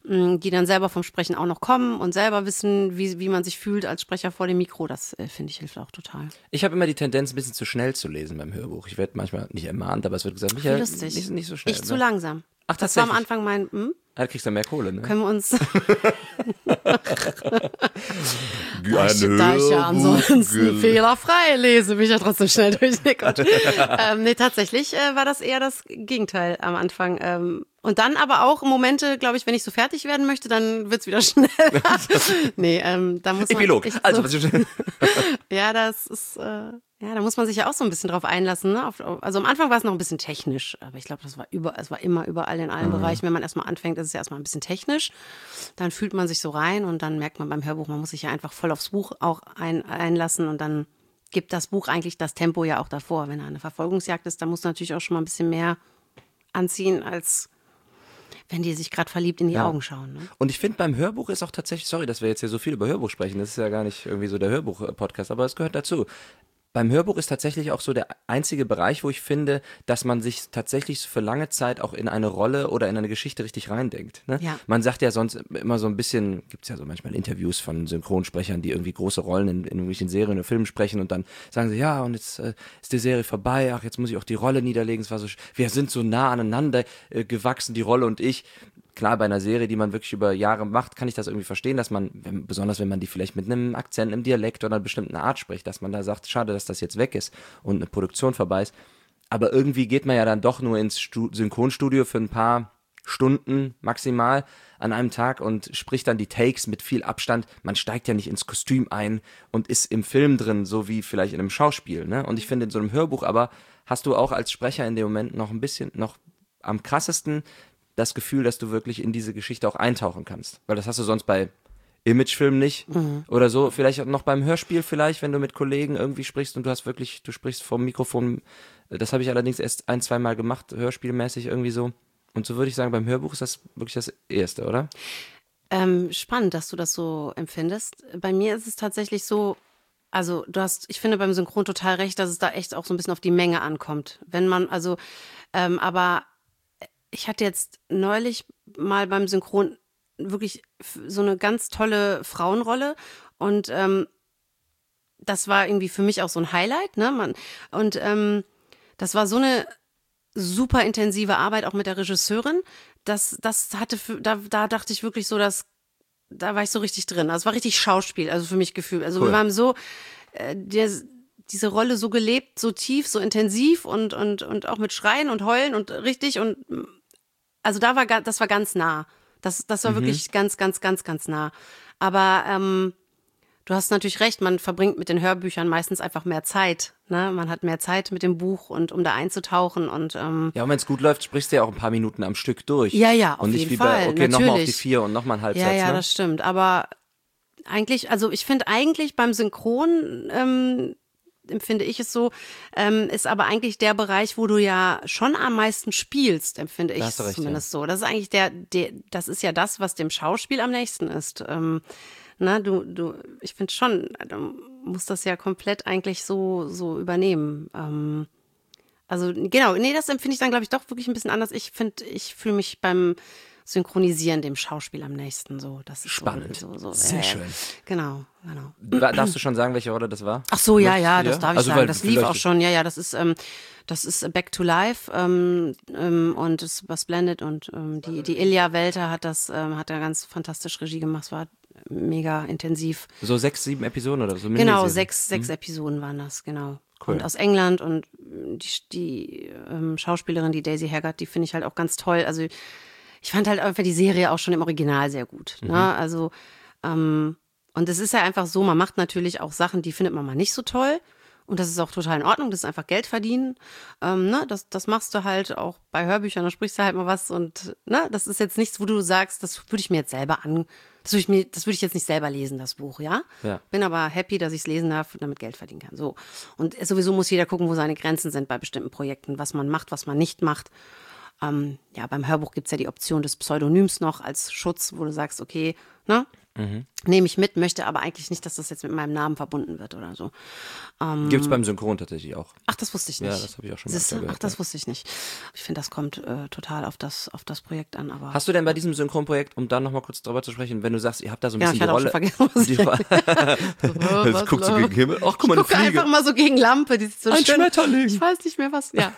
die dann selber vom Sprechen auch noch kommen und selber wissen, wie, wie man sich fühlt als Sprecher vor dem Mikro. Das äh, finde ich hilft auch total. Ich habe immer die Tendenz, ein bisschen zu schnell zu lesen beim Hörbuch. Ich werde manchmal nicht ermahnt, aber es wird gesagt, Wie Michael, lustig. nicht, nicht so schnell. Ich ne? zu langsam. Ach, Das war am tatsächlich. Anfang mein, hm? Ah, da kriegst du mehr Kohle, ne? Können wir uns, Ein da ich ja ansonsten fehlerfrei lese, bin ich ja trotzdem schnell durch. Nee, Gott. ähm, nee, tatsächlich äh, war das eher das Gegenteil am Anfang. Ähm, und dann aber auch Momente, glaube ich, wenn ich so fertig werden möchte, dann wird's wieder schneller. nee, ähm, da muss man Epilog. echt Also, so, was ich, ja, das ist, äh, ja, da muss man sich ja auch so ein bisschen drauf einlassen. Ne? Auf, also am Anfang war es noch ein bisschen technisch, aber ich glaube, das war über, es war immer überall in allen mhm. Bereichen. Wenn man erstmal anfängt, ist es ja erstmal ein bisschen technisch. Dann fühlt man sich so rein und dann merkt man beim Hörbuch, man muss sich ja einfach voll aufs Buch auch ein, einlassen und dann gibt das Buch eigentlich das Tempo ja auch davor. Wenn da eine Verfolgungsjagd ist, dann muss natürlich auch schon mal ein bisschen mehr anziehen, als wenn die sich gerade verliebt in die Ja. Augen schauen. Ne? Und ich finde, beim Hörbuch ist auch tatsächlich, sorry, dass wir jetzt hier so viel über Hörbuch sprechen, das ist ja gar nicht irgendwie so der Hörbuch-Podcast, aber es gehört dazu. Beim Hörbuch ist tatsächlich auch so der einzige Bereich, wo ich finde, dass man sich tatsächlich für lange Zeit auch in eine Rolle oder in eine Geschichte richtig reindenkt. Ne? Ja. Man sagt ja sonst immer so ein bisschen, gibt's ja so manchmal Interviews von Synchronsprechern, die irgendwie große Rollen in, in irgendwelchen Serien oder Filmen sprechen und dann sagen sie, ja, und jetzt äh, ist die Serie vorbei, ach, jetzt muss ich auch die Rolle niederlegen, es war so, sch- wir sind so nah aneinander äh, gewachsen, die Rolle und ich. Klar, bei einer Serie, die man wirklich über Jahre macht, kann ich das irgendwie verstehen, dass man, wenn, besonders wenn man die vielleicht mit einem Akzent, einem Dialekt oder einer bestimmten Art spricht, dass man da sagt, schade, dass das jetzt weg ist und eine Produktion vorbei ist. Aber irgendwie geht man ja dann doch nur ins Stu- Synchronstudio für ein paar Stunden maximal an einem Tag und spricht dann die Takes mit viel Abstand. Man steigt ja nicht ins Kostüm ein und ist im Film drin, so wie vielleicht in einem Schauspiel. Ne? Und ich finde, in so einem Hörbuch aber hast du auch als Sprecher in dem Moment noch ein bisschen, noch am krassesten das Gefühl, dass du wirklich in diese Geschichte auch eintauchen kannst. Weil das hast du sonst bei Imagefilmen nicht mhm. oder so. Vielleicht auch noch beim Hörspiel vielleicht, wenn du mit Kollegen irgendwie sprichst und du hast wirklich, du sprichst vom Mikrofon. Das habe ich allerdings erst ein, zwei Mal gemacht, hörspielmäßig irgendwie so. Und so würde ich sagen, beim Hörbuch ist das wirklich das Erste, oder? Ähm, spannend, dass du das so empfindest. Bei mir ist es tatsächlich so, also du hast, ich finde beim Synchron total recht, dass es da echt auch so ein bisschen auf die Menge ankommt. Wenn man, also, ähm, aber ich hatte jetzt neulich mal beim Synchron wirklich so eine ganz tolle Frauenrolle und ähm, das war irgendwie für mich auch so ein Highlight, ne? Man, und ähm, das war so eine super intensive Arbeit auch mit der Regisseurin. Das, das hatte, für, da, da dachte ich wirklich so, dass da war ich so richtig drin. Also es war richtig Schauspiel, also für mich Gefühl. Also Cool. wir haben so äh, der, diese Rolle so gelebt, so tief, so intensiv und und und auch mit Schreien und Heulen und richtig und also da war ga- das war ganz nah. Das das war Mhm. wirklich ganz ganz ganz ganz nah. Aber ähm, du hast natürlich recht, man verbringt mit den Hörbüchern meistens einfach mehr Zeit. Ne? Man hat mehr Zeit mit dem Buch und um da einzutauchen und ähm, Ja, und wenn es gut läuft, sprichst du ja auch ein paar Minuten am Stück durch. Ja, ja, auf Und nicht jeden wie Fall, bei, okay, nochmal auf die natürlich. vier und nochmal ein Halbsatz. ja, ja, ne? das stimmt. Aber eigentlich, also ich finde eigentlich beim Synchron ähm, empfinde ich es so, ähm, ist aber eigentlich der Bereich, wo du ja schon am meisten spielst, empfinde ich Da hast du es recht, zumindest so. Das ist eigentlich der, der, das ist ja das, was dem Schauspiel am nächsten ist. Ähm, na, du, du, ich finde schon, du musst das ja komplett eigentlich so, so übernehmen. Ähm, also genau, nee, das empfinde ich dann, glaube ich, doch wirklich ein bisschen anders. Ich finde, ich fühle mich beim Synchronisieren dem Schauspiel am nächsten so. Das ist Spannend. So, so, so, Sehr äh, schön. Genau, genau. Wa- Darfst du schon sagen, welche Rolle das war? Ach so, ja, Möchtest ja, du, das darf ich Also, sagen. weil Das lief vielleicht- auch schon. Ja, ja, das ist, ähm, das ist Back to Life ähm, ähm, und es war Splendid und ähm, die die Ilja Welter hat das, ähm, hat da ganz fantastisch Regie gemacht. Es war mega intensiv. So sechs, sieben Episoden oder so. Genau, Miniserien. sechs, sechs Episoden waren das, genau. Cool. Und aus England und die, die ähm, Schauspielerin, die Daisy Haggard, die finde ich halt auch ganz toll. Also ich fand halt einfach die Serie auch schon im Original sehr gut. Mhm. Ne? Also ähm, und es ist ja einfach so, man macht natürlich auch Sachen, die findet man mal nicht so toll. Und das ist auch total in Ordnung, das ist einfach Geld verdienen. Ähm, ne? das, das machst du halt auch bei Hörbüchern, da sprichst du halt mal was und ne? Das ist jetzt nichts, wo du sagst, das würde ich mir jetzt selber an, das würde ich mir, das würde ich jetzt nicht selber lesen, das Buch, ja? Ja. Bin aber happy, dass ich es lesen darf und damit Geld verdienen kann. So. Und sowieso muss jeder gucken, wo seine Grenzen sind bei bestimmten Projekten, was man macht, was man nicht macht. Ähm, ja, beim Hörbuch gibt es ja die Option des Pseudonyms noch als Schutz, wo du sagst, okay, ne? Mhm. Nehme ich mit, möchte aber eigentlich nicht, dass das jetzt mit meinem Namen verbunden wird oder so. Ähm, Gibt es beim Synchron tatsächlich auch. Ach, das wusste ich nicht. Ja, das habe ich auch schon mal Siehste? gehört. Ach, das ja. wusste ich nicht. Ich finde, das kommt äh, total auf das, auf das Projekt an. Aber Hast du denn bei diesem Synchronprojekt, um da nochmal kurz drüber zu sprechen, wenn du sagst, ihr habt da so ein ja, bisschen ich hatte die auch Rolle. schon vergessen. Die, das guckt so gegen den Himmel. Ach, guck mal, eine ich gucke Fliege. einfach mal so gegen Lampe. Die ist so Ein schön. Schmetterling. Ich weiß nicht mehr, was. Ja.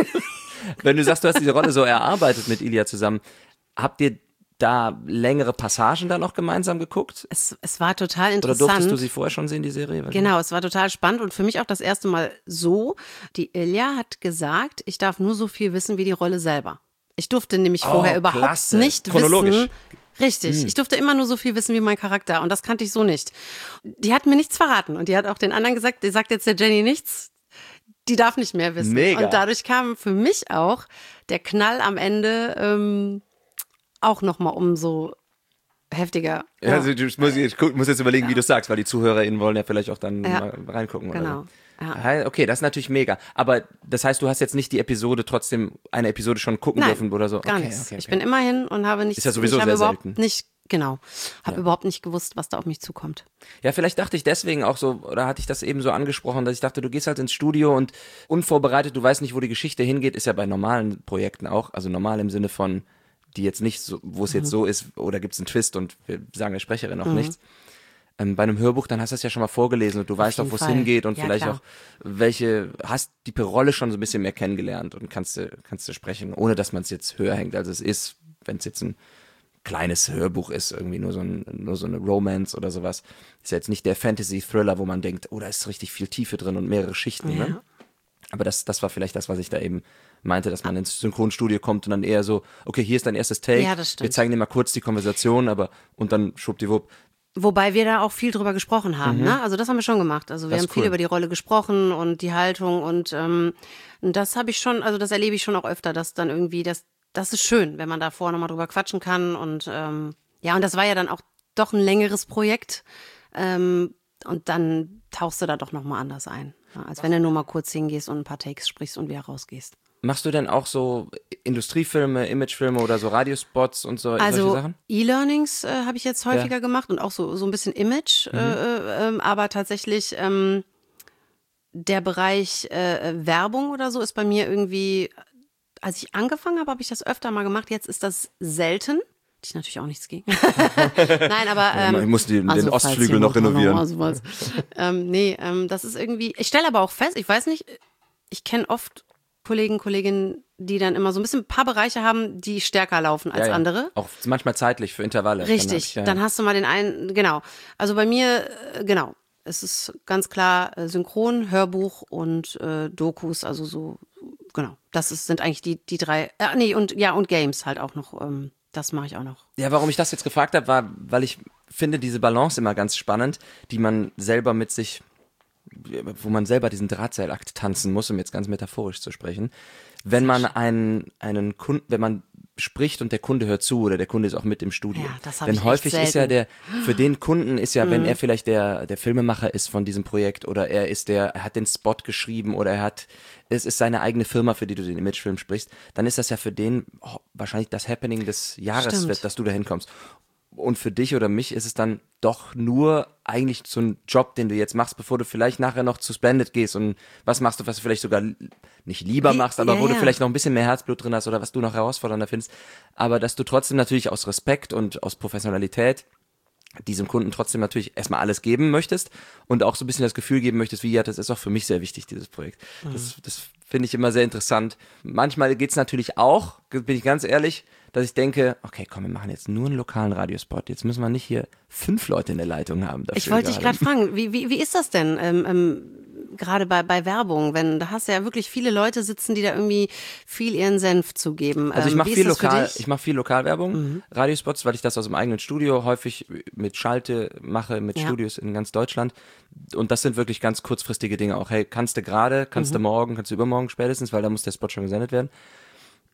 Wenn du sagst, du hast diese Rolle so erarbeitet mit Ilya zusammen, habt ihr da längere Passagen dann auch gemeinsam geguckt? Es, es war total Oder interessant. durftest du sie vorher schon sehen, die Serie? Genau, es war total spannend und für mich auch das erste Mal so. Die Ilja hat gesagt, ich darf nur so viel wissen wie die Rolle selber. Ich durfte nämlich Oh, vorher überhaupt klasse. nicht Chronologisch. wissen. Richtig, hm. ich durfte immer nur so viel wissen wie mein Charakter und das kannte ich so nicht. Die hat mir nichts verraten und die hat auch den anderen gesagt, die sagt jetzt der Jenny nichts, die darf nicht mehr wissen. Mega. Und dadurch kam für mich auch der Knall am Ende ähm, auch nochmal umso heftiger. Ja, also du musst, ich muss jetzt überlegen, Ja. wie du sagst, weil die ZuhörerInnen wollen ja vielleicht auch dann Ja. mal reingucken. Oder Genau. so. Ja. Ja, okay, das ist natürlich mega. Aber das heißt, du hast jetzt nicht die Episode trotzdem, eine Episode schon gucken Nein, dürfen oder so? gar okay, nichts. Okay, okay. Ich bin immer hin und habe nichts. Ist ja sowieso ich habe sehr überhaupt selten. nicht, genau, habe Ja. überhaupt nicht gewusst, was da auf mich zukommt. Ja, vielleicht dachte ich deswegen auch so, oder hatte ich das eben so angesprochen, dass ich dachte, du gehst halt ins Studio und unvorbereitet, du weißt nicht, wo die Geschichte hingeht, ist ja bei normalen Projekten auch, also normal im Sinne von, die jetzt nicht so, wo es Mhm. jetzt so ist, oder gibt es einen Twist und wir sagen der Sprecherin auch Mhm. nichts. Ähm, bei einem Hörbuch, dann hast du es ja schon mal vorgelesen und du weißt auch, jeden wo es Fall. hingeht und Ja, vielleicht klar. auch, welche, hast die Rolle schon so ein bisschen mehr kennengelernt und kannst du, kannst du sprechen, ohne dass man es jetzt höher hängt, als es ist, wenn es jetzt ein kleines Hörbuch ist, irgendwie nur so, ein, nur so eine Romance oder sowas. Ist ja jetzt nicht der Fantasy-Thriller, wo man denkt, oh, da ist richtig viel Tiefe drin und mehrere Schichten, Ja. ne? Aber das, das war vielleicht das, was ich da eben meinte, dass man ins Synchronstudio kommt und dann eher so, okay, hier ist dein erstes Take, Ja, das stimmt. wir zeigen dir mal kurz die Konversation, aber und dann schwuppdiwupp. Wobei wir da auch viel drüber gesprochen haben, Mhm. ne? Also das haben wir schon gemacht. Also wir Das haben ist viel cool. über die Rolle gesprochen und die Haltung und ähm, das habe ich schon, also das erlebe ich schon auch öfter, dass dann irgendwie, das, das ist schön, wenn man da vorher nochmal drüber quatschen kann und ähm, ja, und das war ja dann auch doch ein längeres Projekt ähm, und dann tauchst du da doch nochmal anders ein, ja, als wenn du nur mal kurz hingehst und ein paar Takes sprichst und wieder rausgehst. Machst du denn auch so Industriefilme, Imagefilme oder so Radiospots und so solche Also Sachen? E-Learnings äh, habe ich jetzt häufiger Ja. gemacht und auch so, so ein bisschen Image, Mhm. äh, äh, aber tatsächlich ähm, der Bereich äh, Werbung oder so ist bei mir irgendwie, als ich angefangen habe, habe ich das öfter mal gemacht, jetzt ist das selten. Ich natürlich auch nichts gegen. Nein, aber ähm, ich muss den, den also, falls Ostflügel noch jemand renovieren. noch sowas. ähm, nee, ähm, das ist irgendwie, ich stelle aber auch fest, ich weiß nicht, ich kenne oft Kollegen, Kolleginnen, die dann immer so ein bisschen ein paar Bereiche haben, die stärker laufen als Ja, ja. andere. Auch manchmal zeitlich für Intervalle. Richtig, Dann, hab ich, ja. dann hast du mal den einen, genau. Also bei mir, äh, genau, es ist ganz klar äh, Synchron, Hörbuch und äh, Dokus, also so, genau. Das ist, sind eigentlich die, die drei, äh, nee, und ja, und Games halt auch noch, ähm, das mache ich auch noch. Ja, warum ich das jetzt gefragt habe, war, weil ich finde diese Balance immer ganz spannend, die man selber mit sich, wo man selber diesen Drahtseilakt tanzen muss, um jetzt ganz metaphorisch zu sprechen. Wenn man einen, einen Kunden, wenn man spricht und der Kunde hört zu oder der Kunde ist auch mit im Studio. Ja, das hab Denn ich echt häufig ist ja selten. der, für den Kunden ist ja, wenn er vielleicht der, der Filmemacher ist von diesem Projekt oder er ist der, er hat den Spot geschrieben oder er hat, es ist seine eigene Firma, für die du den Imagefilm sprichst, dann ist das ja für den oh, wahrscheinlich das Happening des Jahres, Stimmt. wird, dass du da hinkommst. Und für dich oder mich ist es dann doch nur eigentlich so ein Job, den du jetzt machst, bevor du vielleicht nachher noch zu Splendid gehst und was machst du, was du vielleicht sogar nicht lieber Wie- machst, aber ja, wo du ja. vielleicht noch ein bisschen mehr Herzblut drin hast oder was du noch herausfordernder findest. Aber dass du trotzdem natürlich aus Respekt und aus Professionalität diesem Kunden trotzdem natürlich erstmal alles geben möchtest und auch so ein bisschen das Gefühl geben möchtest, wie ja, das ist auch für mich sehr wichtig, dieses Projekt. Das, das finde ich immer sehr interessant. Manchmal geht's natürlich auch, bin ich ganz ehrlich, dass ich denke, okay, komm, wir machen jetzt nur einen lokalen Radiospot. Jetzt müssen wir nicht hier fünf Leute in der Leitung haben. Dafür Ich wollte dich gerade fragen, wie, wie, wie ist das denn? Ähm, ähm, gerade bei, bei Werbung, wenn da hast du ja wirklich viele Leute sitzen, die da irgendwie viel ihren Senf zu geben. Also ich Ähm, mache wie viel ist das für lokal, dich? ich mache viel Lokalwerbung, Radiospots, weil ich das aus dem eigenen Studio häufig mit Schalte mache, mit Ja. Studios in ganz Deutschland. Und das sind wirklich ganz kurzfristige Dinge auch. Hey, kannst du gerade, kannst du morgen, kannst du übermorgen spätestens, weil da muss der Spot schon gesendet werden.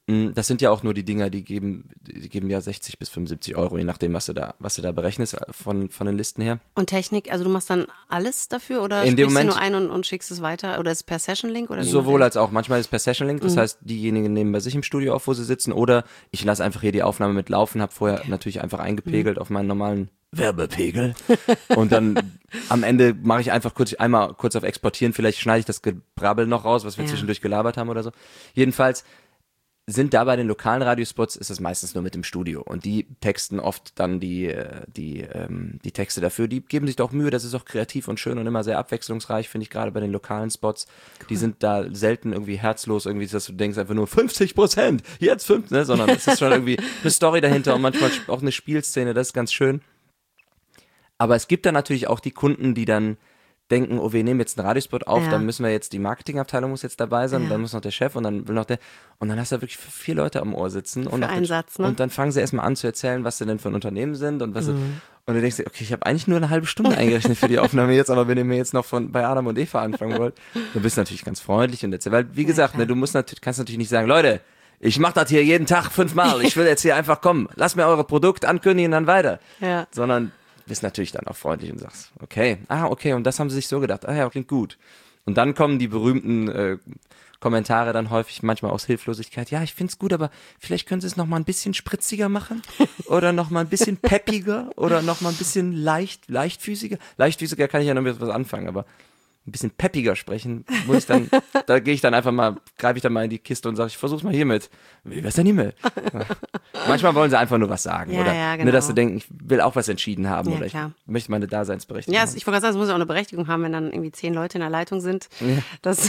Das sind ja auch nur die Dinger, die geben, die geben ja sechzig bis fünfundsiebzig Euro, je nachdem, was du da, was du da berechnest von, von den Listen her. Und Technik, also du machst dann alles dafür oder In dem sprichst Moment- du nur ein und, und schickst es weiter oder ist es per Session-Link? Oder wie Sowohl machst als auch. Manchmal ist es per Session-Link, das heißt, diejenigen nehmen bei sich im Studio auf, wo sie sitzen, oder ich lasse einfach hier die Aufnahme mit laufen, habe vorher natürlich einfach eingepegelt auf meinen normalen Werbepegel und dann am Ende mache ich einfach kurz einmal kurz auf Exportieren, vielleicht schneide ich das Gebrabbel noch raus, was wir Ja. zwischendurch gelabert haben oder so. Jedenfalls sind da bei den lokalen Radiospots ist es meistens nur mit dem Studio und die texten oft dann die äh, die ähm, die Texte dafür. Die geben sich doch Mühe, das ist auch kreativ und schön und immer sehr abwechslungsreich, finde ich gerade bei den lokalen Spots. Die sind da selten irgendwie herzlos, irgendwie, dass du denkst einfach nur fünfzig Prozent, jetzt fünf, ne, sondern es ist schon irgendwie eine Story dahinter und manchmal auch eine Spielszene, das ist ganz schön. Aber es gibt dann natürlich auch die Kunden, die dann denken, oh, wir nehmen jetzt einen Radiospot auf, Ja. dann müssen wir jetzt, die Marketingabteilung muss jetzt dabei sein, Ja. dann muss noch der Chef und dann will noch der, und dann hast du wirklich vier Leute am Ohr sitzen und, noch einen den- Satz, ne? und dann fangen sie erstmal an zu erzählen, was sie denn für ein Unternehmen sind und was sie, und du denkst dir, okay, ich habe eigentlich nur eine halbe Stunde eingerechnet für die Aufnahme jetzt, aber wenn ihr mir jetzt noch von bei Adam und Eva anfangen wollt, dann bist du natürlich ganz freundlich und erzähl, weil wie gesagt, klar. ne, du musst natürlich, kannst natürlich nicht sagen, Leute, ich mach das hier jeden Tag fünfmal, ich will jetzt hier einfach kommen, lasst mir eure Produkt ankündigen, dann weiter, Ja. sondern bist natürlich dann auch freundlich und sagst, okay, ah, okay, und das haben sie sich so gedacht, ah ja, klingt gut. Und dann kommen die berühmten äh, Kommentare dann häufig manchmal aus Hilflosigkeit, ja, ich find's gut, aber vielleicht können sie es noch mal ein bisschen spritziger machen oder noch mal ein bisschen peppiger oder noch mal ein bisschen leicht, leichtfüßiger. Leichtfüßiger kann ich ja noch mit was anfangen, aber ein bisschen peppiger sprechen, muss ich dann, da gehe ich dann einfach mal, greife ich dann mal in die Kiste und sage, ich versuch's mal hiermit. Wie wär's denn hiermit? Manchmal wollen sie einfach nur was sagen, Ja, oder? ja, Nur, dass genau. sie denken, ich will auch was entschieden haben Ja, oder ich klar. möchte meine Daseinsberechtigung Ja, haben. es- ich wollte gerade sagen, es muss ja auch eine Berechtigung haben, wenn dann irgendwie zehn Leute in der Leitung sind. Das,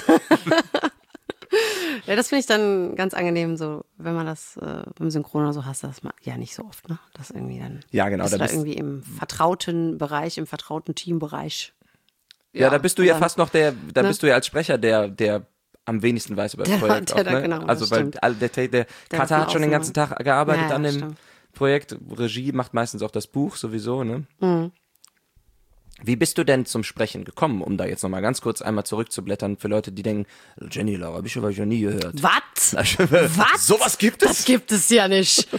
ja, das finde ich dann ganz angenehm, so, wenn man das äh, beim Synchron oder so hast, das mal, ja nicht so oft, ne? Das irgendwie dann. Ja, genau, Bist du da da bist- irgendwie im vertrauten Bereich, im vertrauten Teambereich. Ja, da bist du ja dann- fast noch der, da ne? bist du ja als Sprecher der, der am wenigsten weiß über das Der- Projekt. der auch, da- ne? genau, das also weil stimmt. all- der, der, der Der Kater von hat schon den außen ganzen mal- Tag gearbeitet Ja, ja, an dem stimmt. Projekt. Regie macht meistens auch das Buch sowieso, ne? Mhm. Wie bist du denn zum Sprechen gekommen, um da jetzt nochmal ganz kurz einmal zurückzublättern für Leute, die denken, Jenny Laura Bischof habe ich noch nie gehört. Was? Was? Sowas gibt Das es? gibt es ja nicht.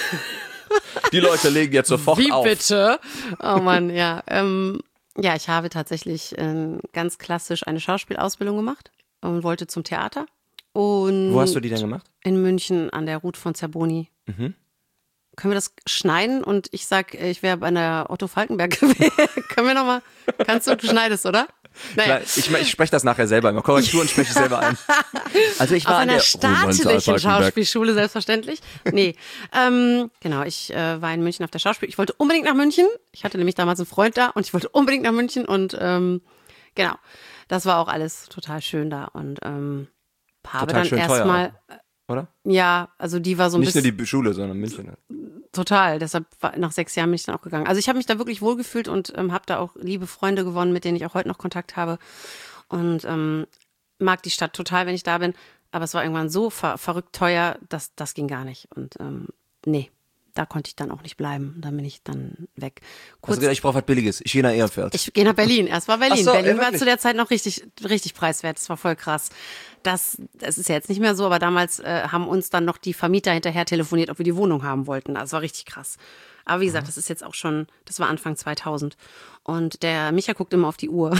Die Leute legen jetzt sofort Wie auf. bitte? Oh Mann, ja. Ähm, ja, ich habe tatsächlich äh, ganz klassisch eine Schauspielausbildung gemacht und wollte zum Theater. Und Wo hast du die denn gemacht? in München an der Ruth von Zerboni. Mhm. Können wir das schneiden und ich sag, ich wäre bei der Otto Falkenberg gewesen. Können wir nochmal? Kannst du, du schneidest, oder? Naja. Klar, ich, ich spreche das nachher selber immer. Korrekturen spreche ich selber ein. Also ich war Auf an einer der staatlichen Falkenberg. Schauspielschule, selbstverständlich. Nee, ähm, genau, ich äh, war in München auf der Schauspiel. Ich wollte unbedingt nach München. Ich hatte nämlich damals einen Freund da und ich wollte unbedingt nach München und ähm, genau, das war auch alles total schön da und ähm, habe Total dann schön teuer erstmal, Oder? ja, also die war so ein Nicht nur bisschen die Schule, sondern München. total. Deshalb war, nach sechs Jahren bin ich dann auch gegangen. Also ich habe mich da wirklich wohlgefühlt und ähm, habe da auch liebe Freunde gewonnen, mit denen ich auch heute noch Kontakt habe und ähm, mag die Stadt total, wenn ich da bin. Aber es war irgendwann so ver verrückt teuer, dass das ging gar nicht. Und ähm, nee, da konnte ich dann auch nicht bleiben. Dann bin ich dann weg. Hast Kurz, du gedacht, ich brauche was Billiges. Ich gehe nach Ehrenfeld. ich gehe nach Berlin. Erst war Berlin. Ach so, Berlin ja, war wirklich? zu der Zeit noch richtig, richtig preiswert. Das war voll krass. Das, das ist ja jetzt nicht mehr so, aber damals äh, haben uns dann noch die Vermieter hinterher telefoniert, ob wir die Wohnung haben wollten. Das war richtig krass. Aber wie gesagt, das ist jetzt auch schon, das war Anfang zweitausend. Und der Micha guckt immer auf die Uhr.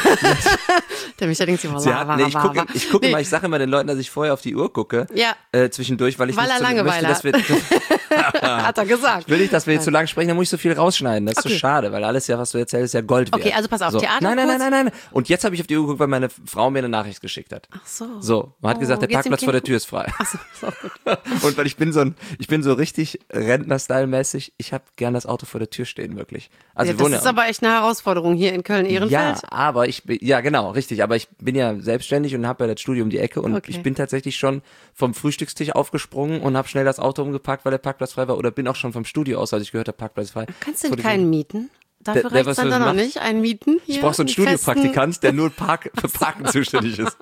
Der Micha denkt sich, Sie hat, nee, ich gucke ich guck immer, ich sage immer den Leuten, dass ich vorher auf die Uhr gucke, Ja. äh, zwischendurch, weil ich Weil nicht er so, Langeweile möchte, dass wir, Hat er gesagt. will nicht, dass wir jetzt zu lang sprechen, dann muss ich so viel rausschneiden. Das ist Okay. so schade, weil alles ja, was du erzählst, ist ja Gold wert. Okay, also pass auf, so. Theater Nein, nein, nein, kurz? nein, nein. Und jetzt habe ich auf die Uhr geguckt, weil meine Frau mir eine Nachricht geschickt hat. Ach so. So, man hat Oh, gesagt, der geht's dem Parkplatz vor der Kind Tür ist frei. Ach so, ist auch gut. Und weil ich bin so ein, ich bin so richtig Rentner-Style-mäßig, ich habe gern das Auto vor der Tür stehen, wirklich. Also Ja, wir wohnen das ist ja, aber echt eine Herausforderung hier in Köln-Ehrenfeld. ja, aber ich bin, ja genau, richtig, aber ich bin ja selbstständig und habe ja das Studio um die Ecke und Okay. ich bin tatsächlich schon vom Frühstückstisch aufgesprungen und habe schnell das Auto umgepackt, weil der Parkplatz frei war oder bin auch schon vom Studio aus, als ich gehört habe, Parkplatz ist frei. Kannst du Vor denn die- keinen mieten? Dafür Der- der reicht was dann für da noch macht? nicht, einen mieten? Hier, Ich brauche so einen festen- Studiopraktikant, der nur Park, für Parken zuständig ist.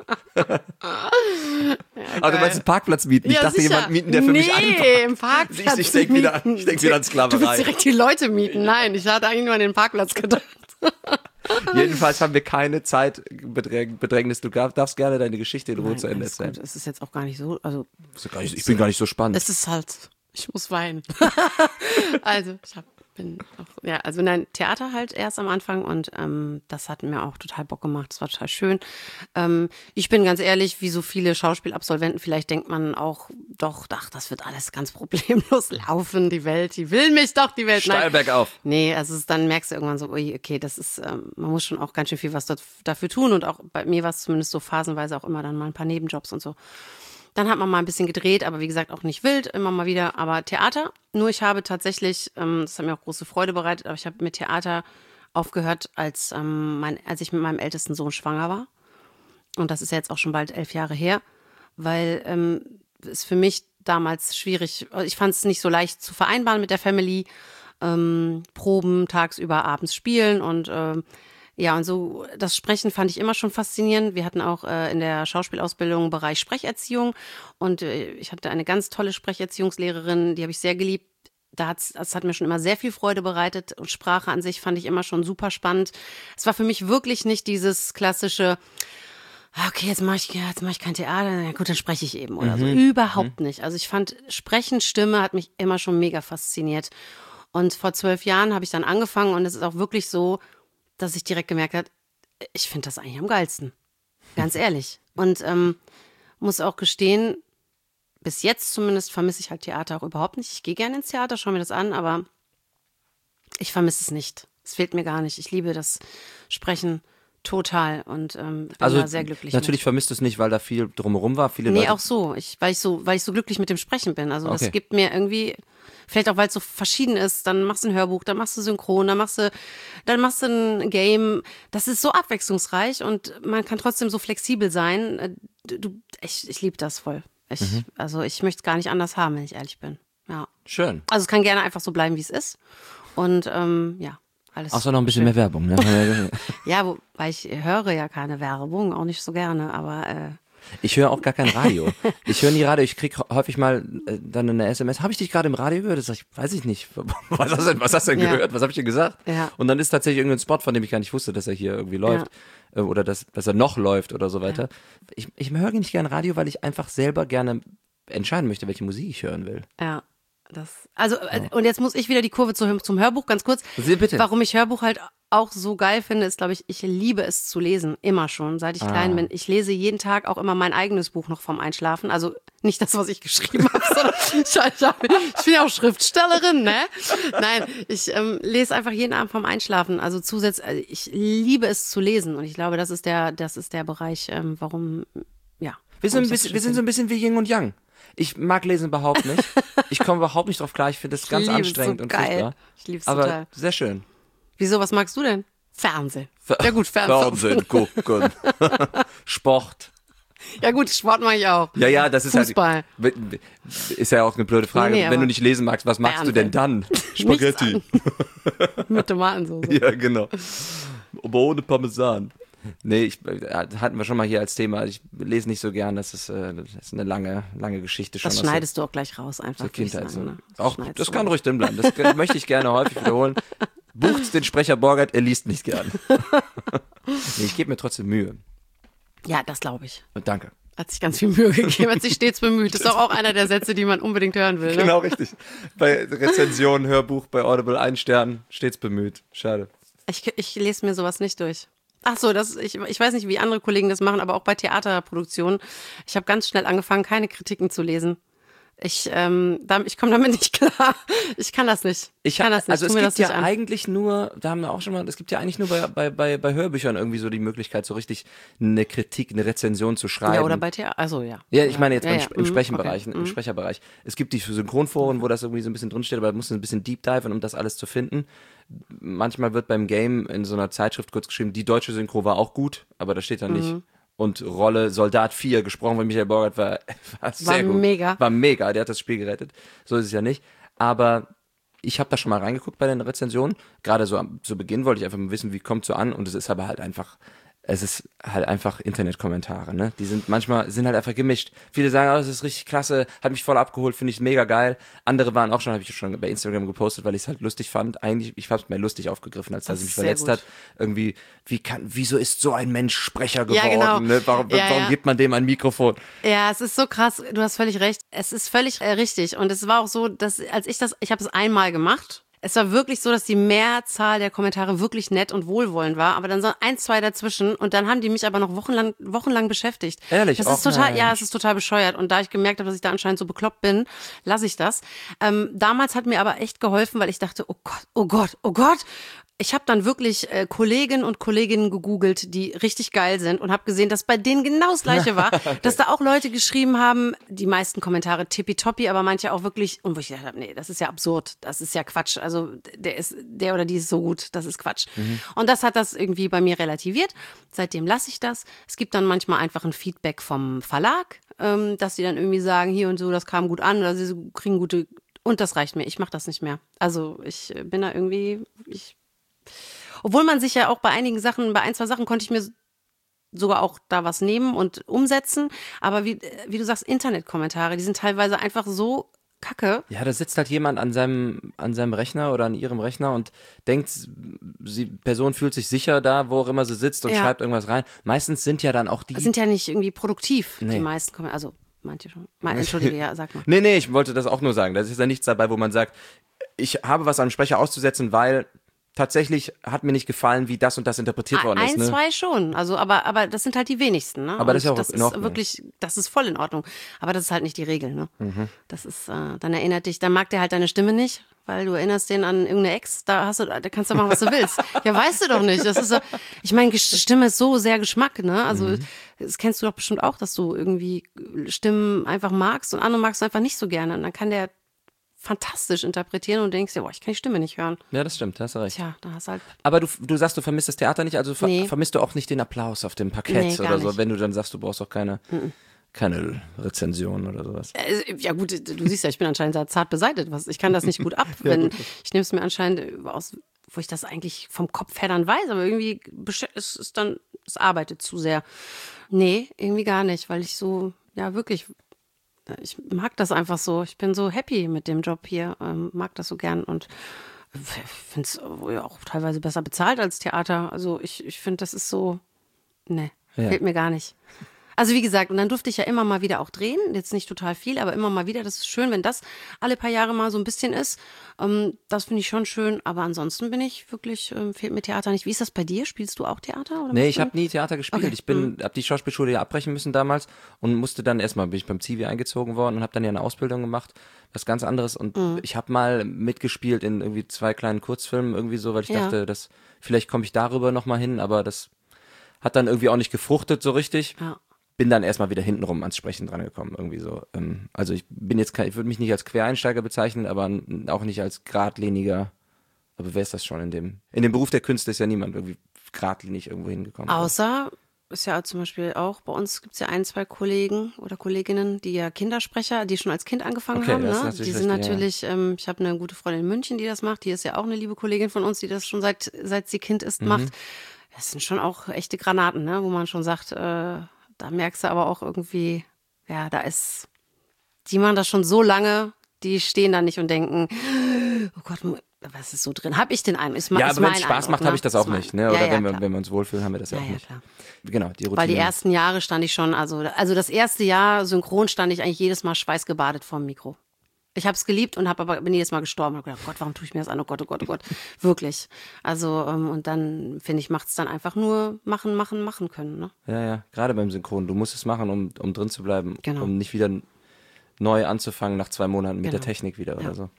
Aber du meinst einen Parkplatz mieten? Ich Ja, dachte, sicher. jemand mieten, der für nee, mich anparkt. im Parkplatz Ich, ich denke wieder, ich denk wieder an Du willst Sklaverei. direkt die Leute mieten. Nein, ich hatte eigentlich nur an den Parkplatz gedacht. Jedenfalls haben wir keine Zeitbedrängnis. Du darfst gerne deine Geschichte in Ruhe Nein, zu Ende alles erzählen. gut. Es ist jetzt auch gar nicht so, also Das ist gar nicht, ich bin gar nicht so spannend. es ist halt, ich muss weinen. Also, ich hab, bin auch, ja, also nein, Theater halt erst am Anfang und ähm, das hat mir auch total Bock gemacht. Das war total schön. Ähm, ich bin ganz ehrlich, wie so viele Schauspielabsolventen, vielleicht denkt man auch, doch, ach, das wird alles ganz problemlos laufen, die Welt, die will mich doch, die Welt. Steil Nein. bergauf. Nee, also es, dann merkst du irgendwann so, ui, okay, das ist, ähm, man muss schon auch ganz schön viel was dort, dafür tun und auch bei mir war es zumindest so phasenweise auch immer dann mal ein paar Nebenjobs und so. Dann hat man mal ein bisschen gedreht, aber wie gesagt auch nicht wild, immer mal wieder, aber Theater. Nur ich habe tatsächlich, ähm, das hat mir auch große Freude bereitet, aber ich habe mit Theater aufgehört, als, ähm, mein, als ich mit meinem ältesten Sohn schwanger war. Und das ist ja jetzt auch schon bald elf Jahre her, weil ähm, es für mich damals schwierig, ich fand es nicht so leicht zu vereinbaren mit der Family, ähm, Proben tagsüber, abends spielen und ähm, ja, und so das Sprechen fand ich immer schon faszinierend. Wir hatten auch äh, in der Schauspielausbildung einen Bereich Sprecherziehung und äh, ich hatte eine ganz tolle Sprecherziehungslehrerin, die habe ich sehr geliebt. Da hat's, das hat mir schon immer sehr viel Freude bereitet und Sprache an sich fand ich immer schon super spannend. Es war für mich wirklich nicht dieses klassische, okay, jetzt mache ich, jetzt mach ich kein Theater, na gut, dann spreche ich eben oder so. Überhaupt nicht. Also ich fand, Sprechen, Stimme hat mich immer schon mega fasziniert. Und vor zwölf Jahren habe ich dann angefangen und es ist auch wirklich so, dass ich direkt gemerkt habe, ich finde das eigentlich am geilsten. Ganz ehrlich. Und ähm, muss auch gestehen, bis jetzt zumindest vermisse ich halt Theater auch überhaupt nicht. Ich gehe gerne ins Theater, schaue mir das an, aber ich vermisse es nicht. Es fehlt mir gar nicht. Ich liebe das Sprechen total und ähm, bin Also da sehr glücklich natürlich mit. vermisst du es nicht, weil da viel drumherum war. Viele Nee, Leute, auch so. Ich, weil, ich so. weil ich so glücklich mit dem Sprechen bin. Also das Okay. gibt mir irgendwie, vielleicht auch, weil es so verschieden ist, dann machst du ein Hörbuch, dann machst du Synchron, dann machst du, dann machst du ein Game. Das ist so abwechslungsreich und man kann trotzdem so flexibel sein. Du, ich ich liebe das voll. Ich, Mhm. Also ich möchte es gar nicht anders haben, wenn ich ehrlich bin. Ja. Schön. Also es kann gerne einfach so bleiben, wie es ist. Und ähm, ja, alles. Außer noch ein bisschen schön. mehr Werbung. Ne? Ja, wobei ich höre ja keine Werbung, auch nicht so gerne, aber äh, Ich höre auch gar kein Radio. Ich höre nie Radio. Ich krieg häufig mal äh, dann eine S M S. Habe ich dich gerade im Radio gehört? Das sag ich, weiß ich nicht. Was hast du denn, was hast du denn Ja. gehört? Was habe ich dir gesagt? Ja. Und dann ist tatsächlich irgendein Spot, von dem ich gar nicht wusste, dass er hier irgendwie läuft. Äh, oder dass, dass er noch läuft oder so weiter. Ich, ich höre nicht gerne Radio, weil ich einfach selber gerne entscheiden möchte, welche Musik ich hören will. ja. Das, also, äh, und jetzt muss ich wieder die Kurve zu, zum Hörbuch, ganz kurz. Sie, bitte. Warum ich Hörbuch halt auch so geil finde, ist, glaube ich, ich liebe es zu lesen. Immer schon, seit ich Ah. klein bin. Ich lese jeden Tag auch immer mein eigenes Buch noch vorm Einschlafen. Also nicht das, was ich geschrieben habe, sondern ich, ich bin ja auch Schriftstellerin, ne? Nein, ich ähm, lese einfach jeden Abend vorm Einschlafen. Also zusätzlich, also ich liebe es zu lesen. Und ich glaube, das ist der, das ist der Bereich, ähm, warum, ja. Wir sind, warum ein ich das bisschen, wir so sind so ein bisschen wie Yin und Yang. Ich mag Lesen überhaupt nicht. Ich komme überhaupt nicht drauf klar. Ich finde das ganz liebe es anstrengend so und geil. furchtbar. Ich liebe es Aber total. sehr schön. Wieso, was magst du denn? Fernsehen. Ja gut, Fernsehen Fernsehen. gucken. Sport. Ja gut, Sport mache ich auch. Ja, ja, das ist Fußball. halt. Ist ja auch eine blöde Frage. Nee, nee, Wenn du aber nicht lesen magst, was magst du denn dann? Spaghetti. Mit Tomatensauce. Ja, genau. Aber ohne Parmesan. Nee, ich, hatten wir schon mal hier als Thema. Ich lese nicht so gern. Das ist, äh, das ist eine lange, lange Geschichte schon. Das aus der- schneidest du auch gleich raus einfach. zur Kindheit. würde ich sagen, so. ne? Auch, schneidest das du kann raus. ruhig drin bleiben. Das möchte ich gerne häufig wiederholen. Bucht den Sprecher Borgert, er liest nicht gern. Nee, ich gebe mir trotzdem Mühe. Ja, das glaube ich. Und danke. Hat sich ganz viel Mühe gegeben, hat sich stets bemüht. Das ist doch auch einer der Sätze, die man unbedingt hören will. Ne? Genau, richtig. Bei Rezensionen, Hörbuch, bei Audible ein Stern, stets bemüht. Schade. Ich, ich lese mir sowas nicht durch. Ach so, das, ich, ich weiß nicht, wie andere Kollegen das machen, aber auch bei Theaterproduktionen. Ich habe ganz schnell angefangen, keine Kritiken zu lesen. Ich, ähm, da, ich komme damit nicht klar. Ich kann das nicht. Ich kann hab, das nicht. also Tu es mir gibt das nicht ja an. eigentlich nur, da haben wir auch schon mal, es gibt ja eigentlich nur bei, bei, bei, bei Hörbüchern irgendwie so die Möglichkeit, so richtig eine Kritik, eine Rezension zu schreiben. Ja, oder bei Theater. Also ja. Ja, ich meine jetzt ja, beim, ja. Sp- im Mhm, Sprechenbereich, okay. im Mhm. Sprecherbereich. Es gibt die Synchronforen, wo das irgendwie so ein bisschen drinsteht, aber da musst du ein bisschen deep diven, um das alles zu finden. Manchmal wird beim Game in so einer Zeitschrift kurz geschrieben, die deutsche Synchro war auch gut, aber da steht dann nicht. Mhm. Und Rolle Soldat vier, gesprochen von Michael Borgert, war, war sehr gut. mega. War mega, der hat das Spiel gerettet. So ist es ja nicht. Aber ich habe da schon mal reingeguckt bei den Rezensionen. Gerade so am, zu Beginn wollte ich einfach mal wissen, wie kommt so an. Und es ist aber halt einfach es ist halt einfach Internetkommentare, ne? Die sind manchmal, sind halt einfach gemischt. Viele sagen, oh, das ist richtig klasse, hat mich voll abgeholt, finde ich mega geil. Andere waren auch schon, habe ich schon bei Instagram gepostet, weil ich es halt lustig fand. Eigentlich, ich habe es mehr lustig aufgegriffen, als dass es mich verletzt gut. hat. Irgendwie, wie kann, wieso ist so ein Mensch Sprecher geworden? Ja, genau. Ne? Warum, ja, warum ja. gibt man dem ein Mikrofon? Ja, es ist so krass, du hast völlig recht. Es ist völlig äh, richtig. Und es war auch so, dass als ich das, ich habe es einmal gemacht. Es war wirklich so, dass die Mehrzahl der Kommentare wirklich nett und wohlwollend war, aber dann so ein, zwei dazwischen und dann haben die mich aber noch wochenlang, wochenlang beschäftigt. Ehrlich? Das auch ist total, nein. ja, es ist total bescheuert und da ich gemerkt habe, dass ich da anscheinend so bekloppt bin, lasse ich das. Ähm, damals hat mir aber echt geholfen, weil ich dachte, oh Gott, oh Gott, oh Gott. Ich habe dann wirklich äh, Kolleginnen und Kolleginnen gegoogelt, die richtig geil sind und habe gesehen, dass bei denen genau das Gleiche war, okay. dass da auch Leute geschrieben haben, die meisten Kommentare tippitoppi, aber manche auch wirklich, und wo ich gedacht habe, nee, das ist ja absurd, das ist ja Quatsch, also der ist, der oder die ist so gut, das ist Quatsch. Mhm. Und das hat das irgendwie bei mir relativiert, seitdem lasse ich das. Es gibt dann manchmal einfach ein Feedback vom Verlag, ähm, dass die dann irgendwie sagen, hier und so, das kam gut an, oder sie kriegen gute, und das reicht mir, ich mache das nicht mehr. Also ich bin da irgendwie, ich obwohl man sich ja auch bei einigen Sachen, bei ein, zwei Sachen konnte ich mir sogar auch da was nehmen und umsetzen. Aber wie, wie du sagst, Internetkommentare, die sind teilweise einfach so kacke. Ja, da sitzt halt jemand an seinem, an seinem Rechner oder an ihrem Rechner und denkt, die Person fühlt sich sicher da, wo auch immer sie sitzt und ja. schreibt irgendwas rein. Meistens sind ja dann auch die... Sind ja nicht irgendwie produktiv, nee. die meisten Kommentare. Also manche schon. Mal, Entschuldige, ja, sag mal. Nee, nee, ich wollte das auch nur sagen. Da ist ja nichts dabei, wo man sagt, ich habe was am Sprecher auszusetzen, weil... Tatsächlich hat mir nicht gefallen, wie das und das interpretiert worden ein, ist. Ne? Ein, zwei schon. Also, aber, aber das sind halt die wenigsten. Ne? Aber das ist ja auch das in Ordnung. Ist wirklich, das ist voll in Ordnung. Aber das ist halt nicht die Regel. Ne? Mhm. Das ist, äh, dann erinnert dich, dann mag der halt deine Stimme nicht, weil du erinnerst den an irgendeine Ex. Da hast du, da kannst du machen, was du willst. Ja, weißt du doch nicht. Das ist so, ich meine, Stimme ist so sehr Geschmack. Ne? Also mhm. das kennst du doch bestimmt auch, dass du irgendwie Stimmen einfach magst und andere magst du einfach nicht so gerne. Und dann kann der fantastisch interpretieren und denkst dir, boah, ich kann die Stimme nicht hören. Ja, das stimmt, da hast du recht. Tja, da hast du halt... Aber du, du sagst, du vermisst das Theater nicht, also ver- nee. vermisst du auch nicht den Applaus auf dem Parkett nee, oder so, nicht. wenn du dann sagst, du brauchst auch keine, Mhm. keine Rezension oder sowas. Ja gut, du siehst ja, ich bin anscheinend zart beseitigt. Was, ich kann das nicht gut ab. Wenn, ja, gut. Ich nehme es mir anscheinend aus, wo ich das eigentlich vom Kopf her dann weiß, aber irgendwie ist es dann, es arbeitet zu sehr. Nee, irgendwie gar nicht, weil ich so, ja wirklich... Ich mag das einfach so. Ich bin so happy mit dem Job hier, ähm, mag das so gern und finde es auch teilweise besser bezahlt als Theater. Also ich, ich finde, das ist so, ne, ja. fehlt mir gar nicht. Also wie gesagt, und dann durfte ich ja immer mal wieder auch drehen, jetzt nicht total viel, aber immer mal wieder, das ist schön, wenn das alle paar Jahre mal so ein bisschen ist. Ähm, das finde ich schon schön, aber ansonsten bin ich wirklich, ähm, fehlt mir Theater nicht. Wie ist das bei dir? Spielst du auch Theater? Oder nee, ich habe nie Theater gespielt. Okay. Ich bin, mhm. habe die Schauspielschule ja abbrechen müssen damals und musste dann erstmal, bin ich beim Zivi eingezogen worden und habe dann ja eine Ausbildung gemacht, was ganz anderes und mhm. ich habe mal mitgespielt in irgendwie zwei kleinen Kurzfilmen irgendwie so, weil ich ja. dachte, dass vielleicht komme ich darüber nochmal hin, aber das hat dann irgendwie auch nicht gefruchtet so richtig. Ja. Bin dann erstmal wieder hintenrum ans Sprechen drangekommen, irgendwie so. Also ich bin jetzt kein, ich würde mich nicht als Quereinsteiger bezeichnen, aber auch nicht als geradliniger. Aber wer ist das schon in dem? In dem Beruf der Künste ist ja niemand irgendwie geradlinig irgendwo hingekommen. Außer, ist ja zum Beispiel auch, bei uns gibt es ja ein, zwei Kollegen oder Kolleginnen, die ja Kindersprecher, die schon als Kind angefangen okay, haben. Das Ne? ist Die sind richtig, natürlich, ja. ähm, ich habe eine gute Freundin in München, die das macht. Die ist ja auch eine liebe Kollegin von uns, die das schon seit, seit sie Kind ist, Mhm. macht. Das sind schon auch echte Granaten, ne? Wo man schon sagt, äh, da merkst du aber auch irgendwie, ja, da ist, die machen das schon so lange, die stehen da nicht und denken, oh Gott, was ist so drin? Hab ich den Eindruck? Ist, ja, ist aber wenn es mein Spaß Eindruck, macht, ne? habe ich das auch ist nicht. mein, Ne? Oder ja, ja, wenn, wir, klar. wenn wir uns wohlfühlen, haben wir das ja, ja auch ja, nicht. Klar. Genau, die Routine. Weil die ersten Jahre stand ich schon, also, also das erste Jahr synchron stand ich eigentlich jedes Mal schweißgebadet vorm Mikro. Ich habe es geliebt und hab aber bin jedes Mal gestorben und habe gedacht, Gott, warum tue ich mir das an? Oh Gott, oh Gott, oh Gott. Wirklich. Also, ähm, und dann, finde ich, macht es dann einfach nur machen, machen, machen können. Ne? Ja, ja, gerade beim Synchron. Du musst es machen, um, um drin zu bleiben, genau. um nicht wieder neu anzufangen nach zwei Monaten mit genau. der Technik wieder ja. oder so.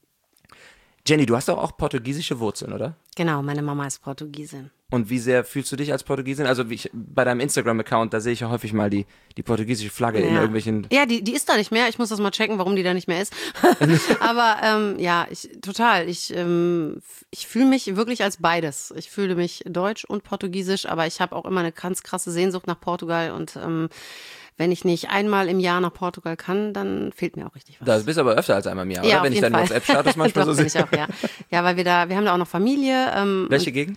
Jenny, du hast doch auch portugiesische Wurzeln, oder? Genau, meine Mama ist Portugiesin. Und wie sehr fühlst du dich als Portugiesin? Also wie ich, bei deinem Instagram-Account, da sehe ich ja häufig mal die, die portugiesische Flagge ja. in irgendwelchen... Ja, die, die ist da nicht mehr. Ich muss das mal checken, warum die da nicht mehr ist. Aber ähm, ja, ich, total. Ich, ähm, ich fühle mich wirklich als beides. Ich fühle mich deutsch und portugiesisch, aber ich habe auch immer eine ganz krasse Sehnsucht nach Portugal und ähm, wenn ich nicht einmal im Jahr nach Portugal kann, dann fehlt mir auch richtig was. Da bist du aber öfter als einmal im Jahr, ja, oder? Wenn ich deinen WhatsApp-Status manchmal Doch, so bin sehe. ich auch, ja. Ja, weil wir da, wir haben da auch noch Familie. Ähm, Welche Gegend?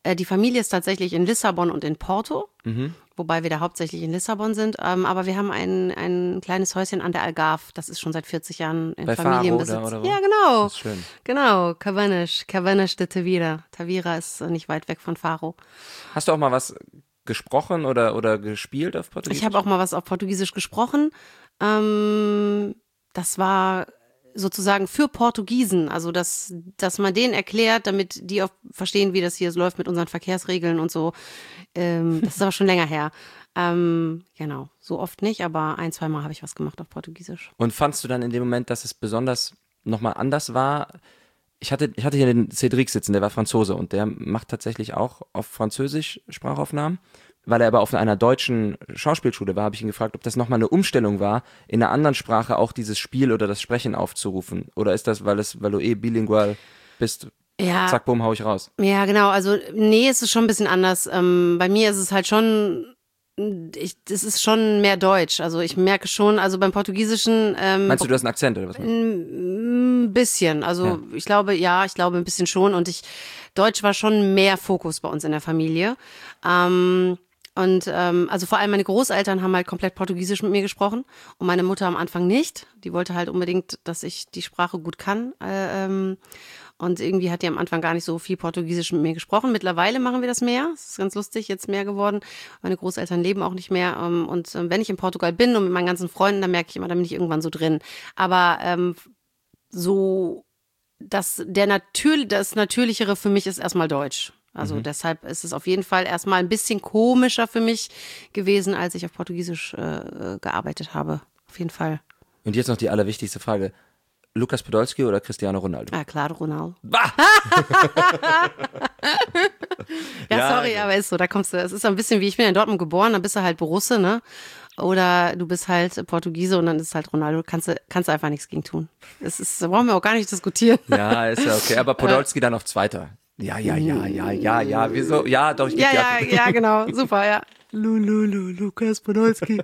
Äh, die Familie ist tatsächlich in Lissabon und in Porto, Mhm. wobei wir da hauptsächlich in Lissabon sind. Ähm, aber wir haben ein, ein kleines Häuschen an der Algarve. Das ist schon seit vierzig Jahren in Bei Familienbesitz. Faro oder- oder wo? Ja, genau. Das ist schön. Genau, Cabanas, Cabanas de Tavira. Tavira ist äh, nicht weit weg von Faro. Hast du auch mal was gesprochen oder, oder gespielt auf Portugiesisch? Ich habe auch mal was auf Portugiesisch gesprochen. Ähm, das war sozusagen für Portugiesen, also dass, dass man denen erklärt, damit die auch verstehen, wie das hier so läuft mit unseren Verkehrsregeln und so. Ähm, das ist aber schon länger her. Ähm, genau, so oft nicht, aber ein, zwei Mal habe ich was gemacht auf Portugiesisch. Und fandst du dann in dem Moment, dass es besonders nochmal anders war? Ich hatte, ich hatte hier den Cédric sitzen, der war Franzose und der macht tatsächlich auch auf Französisch Sprachaufnahmen. Weil er aber auf einer deutschen Schauspielschule war, habe ich ihn gefragt, ob das nochmal eine Umstellung war, in einer anderen Sprache auch dieses Spiel oder das Sprechen aufzurufen. Oder ist das, weil es, weil du eh bilingual bist, Ja. zack, bumm, hau ich raus. Ja, genau. Also, nee, es ist schon ein bisschen anders. Ähm, bei mir ist es halt schon, ich, es ist schon mehr Deutsch. Also, ich merke schon, also beim Portugiesischen. Ähm, Meinst du, du hast einen Akzent oder was? Ein bisschen. Also, Ja. ich glaube, ja, ich glaube ein bisschen schon. Und ich, Deutsch war schon mehr Fokus bei uns in der Familie. Ähm, Und ähm, also vor allem meine Großeltern haben halt komplett Portugiesisch mit mir gesprochen und meine Mutter am Anfang nicht. Die wollte halt unbedingt, dass ich die Sprache gut kann. Äh, ähm, und irgendwie hat die am Anfang gar nicht so viel Portugiesisch mit mir gesprochen. Mittlerweile machen wir das mehr. Das ist ganz lustig, jetzt mehr geworden. Meine Großeltern leben auch nicht mehr. Ähm, und ähm, wenn ich in Portugal bin und mit meinen ganzen Freunden, dann merke ich immer, da bin ich irgendwann so drin. Aber ähm, so das, der Natür das Natürlichere für mich ist erstmal Deutsch. Also mhm. deshalb ist es auf jeden Fall erstmal ein bisschen komischer für mich gewesen, als ich auf Portugiesisch äh, gearbeitet habe. Auf jeden Fall. Und jetzt noch die allerwichtigste Frage. Lukas Podolski oder Cristiano Ronaldo? Ah, klar, Ronaldo. Bah! ja, Ja, sorry, ja. aber ist so, da kommst du, es ist so ein bisschen wie, ich bin in Dortmund geboren, dann bist du halt Borusse, ne? Oder du bist halt Portugiese und dann ist halt Ronaldo, kannst du, kannst du einfach nichts gegen tun. Das ist, da brauchen wir auch gar nicht diskutieren. Ja, ist ja okay. Aber Podolski dann auf Zweiter. Ja, ja, ja, ja, ja, ja. Wieso? Ja, doch, ich geb Ja, dir ja, ab. ja, genau, super, ja. Lululu, Lukas Podolski.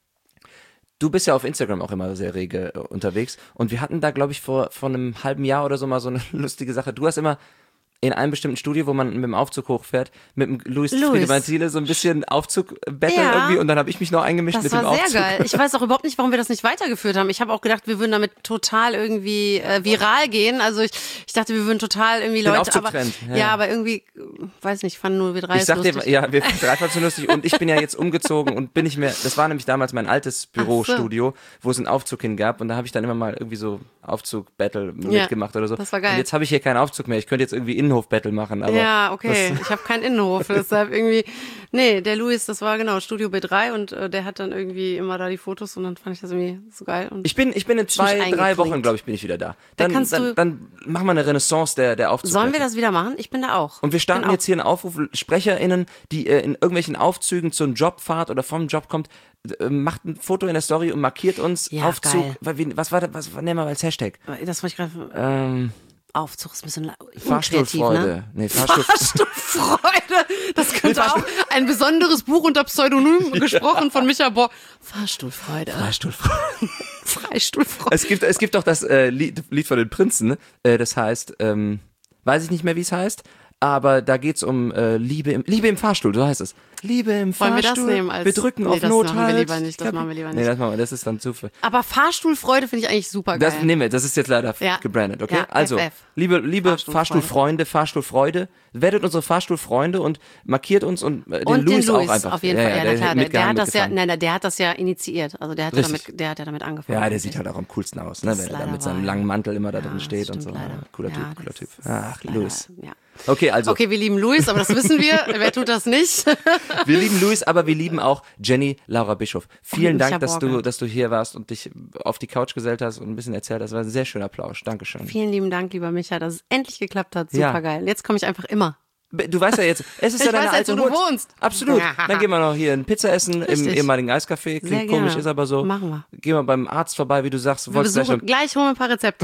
Du bist ja auf Instagram auch immer sehr rege äh, unterwegs. Und wir hatten da, glaube ich, vor, vor einem halben Jahr oder so mal so eine lustige Sache. Du hast immer in einem bestimmten Studio, wo man mit dem Aufzug hochfährt, mit dem Luis Louis. Friedemann Thiele so ein bisschen Aufzug betteln Ja. irgendwie. Und dann habe ich mich noch eingemischt Das mit war dem sehr Aufzug. geil. Ich weiß auch überhaupt nicht, warum wir das nicht weitergeführt haben. Ich habe auch gedacht, wir würden damit total irgendwie äh, viral gehen. Also ich, ich dachte, wir würden total irgendwie Den Leute. Aufzugtrend, Aber, ja. ja, aber irgendwie, äh, weiß nicht, fanden nur wir drei Ich es sag dir, lustig. ja, wir finden drei fanden so lustig und ich bin ja jetzt umgezogen und bin nicht mehr, das war nämlich damals mein altes Bürostudio, wo es einen Aufzug hingab und da habe ich dann immer mal irgendwie so Aufzug-Battle Ja, mitgemacht oder so. das war geil. Und jetzt habe ich hier keinen Aufzug mehr, ich könnte jetzt irgendwie Innenhof-Battle machen, aber Ja, okay. Ich habe keinen Innenhof, deshalb irgendwie. Nee, der Luis, das war genau Studio B drei und äh, der hat dann irgendwie immer da die Fotos und dann fand ich das irgendwie so geil. Und ich bin, ich bin in zwei, mich drei eingeklinkt. Wochen, glaube ich, bin ich wieder da. Dann, kannst dann, du- dann machen wir eine Renaissance der, der Aufzug. sollen wir das wieder machen? Ich bin da auch. Und wir starten Bin auch- jetzt hier einen Aufruf, SprecherInnen, die äh, in irgendwelchen Aufzügen zur Jobfahrt oder vom Job kommt, äh, macht ein Foto in der Story und markiert uns Ja, Aufzug. geil. Was, wie- was war das, was nennen wir als Hashtag? Das wollte ich gerade. Ähm, Aufzug ist ein bisschen unkreativ, Fahrstuhlfreude. ne? Nee, Fahrstuhl. Fahrstuhlfreude. Das könnte auch ein besonderes Buch unter Pseudonym gesprochen von Micha Bohr. Fahrstuhlfreude. Fahrstuhlfreude. Freistuhlfreude. Es gibt, es gibt doch das äh, Lied, Lied von den Prinzen, äh, das heißt, ähm, weiß ich nicht mehr, wie es heißt, aber da geht's um äh, Liebe im Liebe im Fahrstuhl, so heißt es. Liebe im Wollen wir Fahrstuhl. das nehmen als- wir drücken Nee, auf das Not machen wir halt. lieber nicht, das Ich glaub, machen wir lieber Nee, nicht. das machen wir, das ist dann zu viel. Aber Fahrstuhlfreude finde ich eigentlich super geil. Das nehmen wir, das ist jetzt leider Ja. gebrandet, okay? Ja, also, F F. liebe, liebe Fahrstuhlfreunde. Fahrstuhlfreunde, Fahrstuhlfreude, werdet unsere Fahrstuhlfreunde und markiert uns und äh, den und Louis den Louis auch einfach. auf jeden Fall. Ja, na klar, der, der mitgehangen, hat das ja, mitgefahren. nein, der hat das ja initiiert. Also der hat ja Richtig. damit, der hat ja damit angefangen. Ja, der sieht halt auch am coolsten aus, ne? Das Wenn ist er da leider mit seinem wahr, langen ja. Mantel immer da drin Ja, steht das und so. stimmt leider. Cooler Ja, Typ, cooler das Typ. ist Ach, leider, Louis. Ja. Okay, also, Okay, wir lieben Louis, aber das wissen wir. Wer tut das nicht? wir lieben Louis, aber wir lieben auch Jenny Laura Bischof. Vielen Und Dank, Micha dass du, Borgert. dass du hier warst und dich auf die Couch gesellt hast und ein bisschen erzählt hast. Das war ein sehr schöner Plausch. Dankeschön. Vielen lieben Dank, lieber Micha, dass es endlich geklappt hat. Ja. Super geil. Jetzt komme ich einfach immer. Du weißt ja jetzt, es ist Ich ja deine weiß jetzt, alte wo du Hut. wohnst. Absolut. Dann gehen wir noch hier ein Pizza essen im Richtig. ehemaligen Eiscafé. Klingt Sehr komisch, gerne. ist aber so. Machen wir. Gehen wir beim Arzt vorbei, wie du sagst. Du Wir wolltest gleich besuchen, schon. gleich holen wir ein paar Rezepte.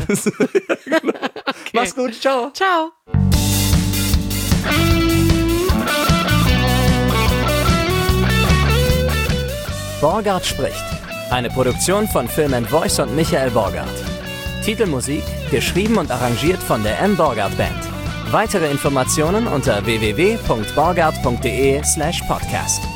Mach's gut, ciao. Ciao. Borgart spricht. Eine Produktion von Film and Voice und Michael Borgart. Titelmusik geschrieben und arrangiert von der M. Borgart Band. Weitere Informationen unter w w w punkt borgart punkt de slash podcast.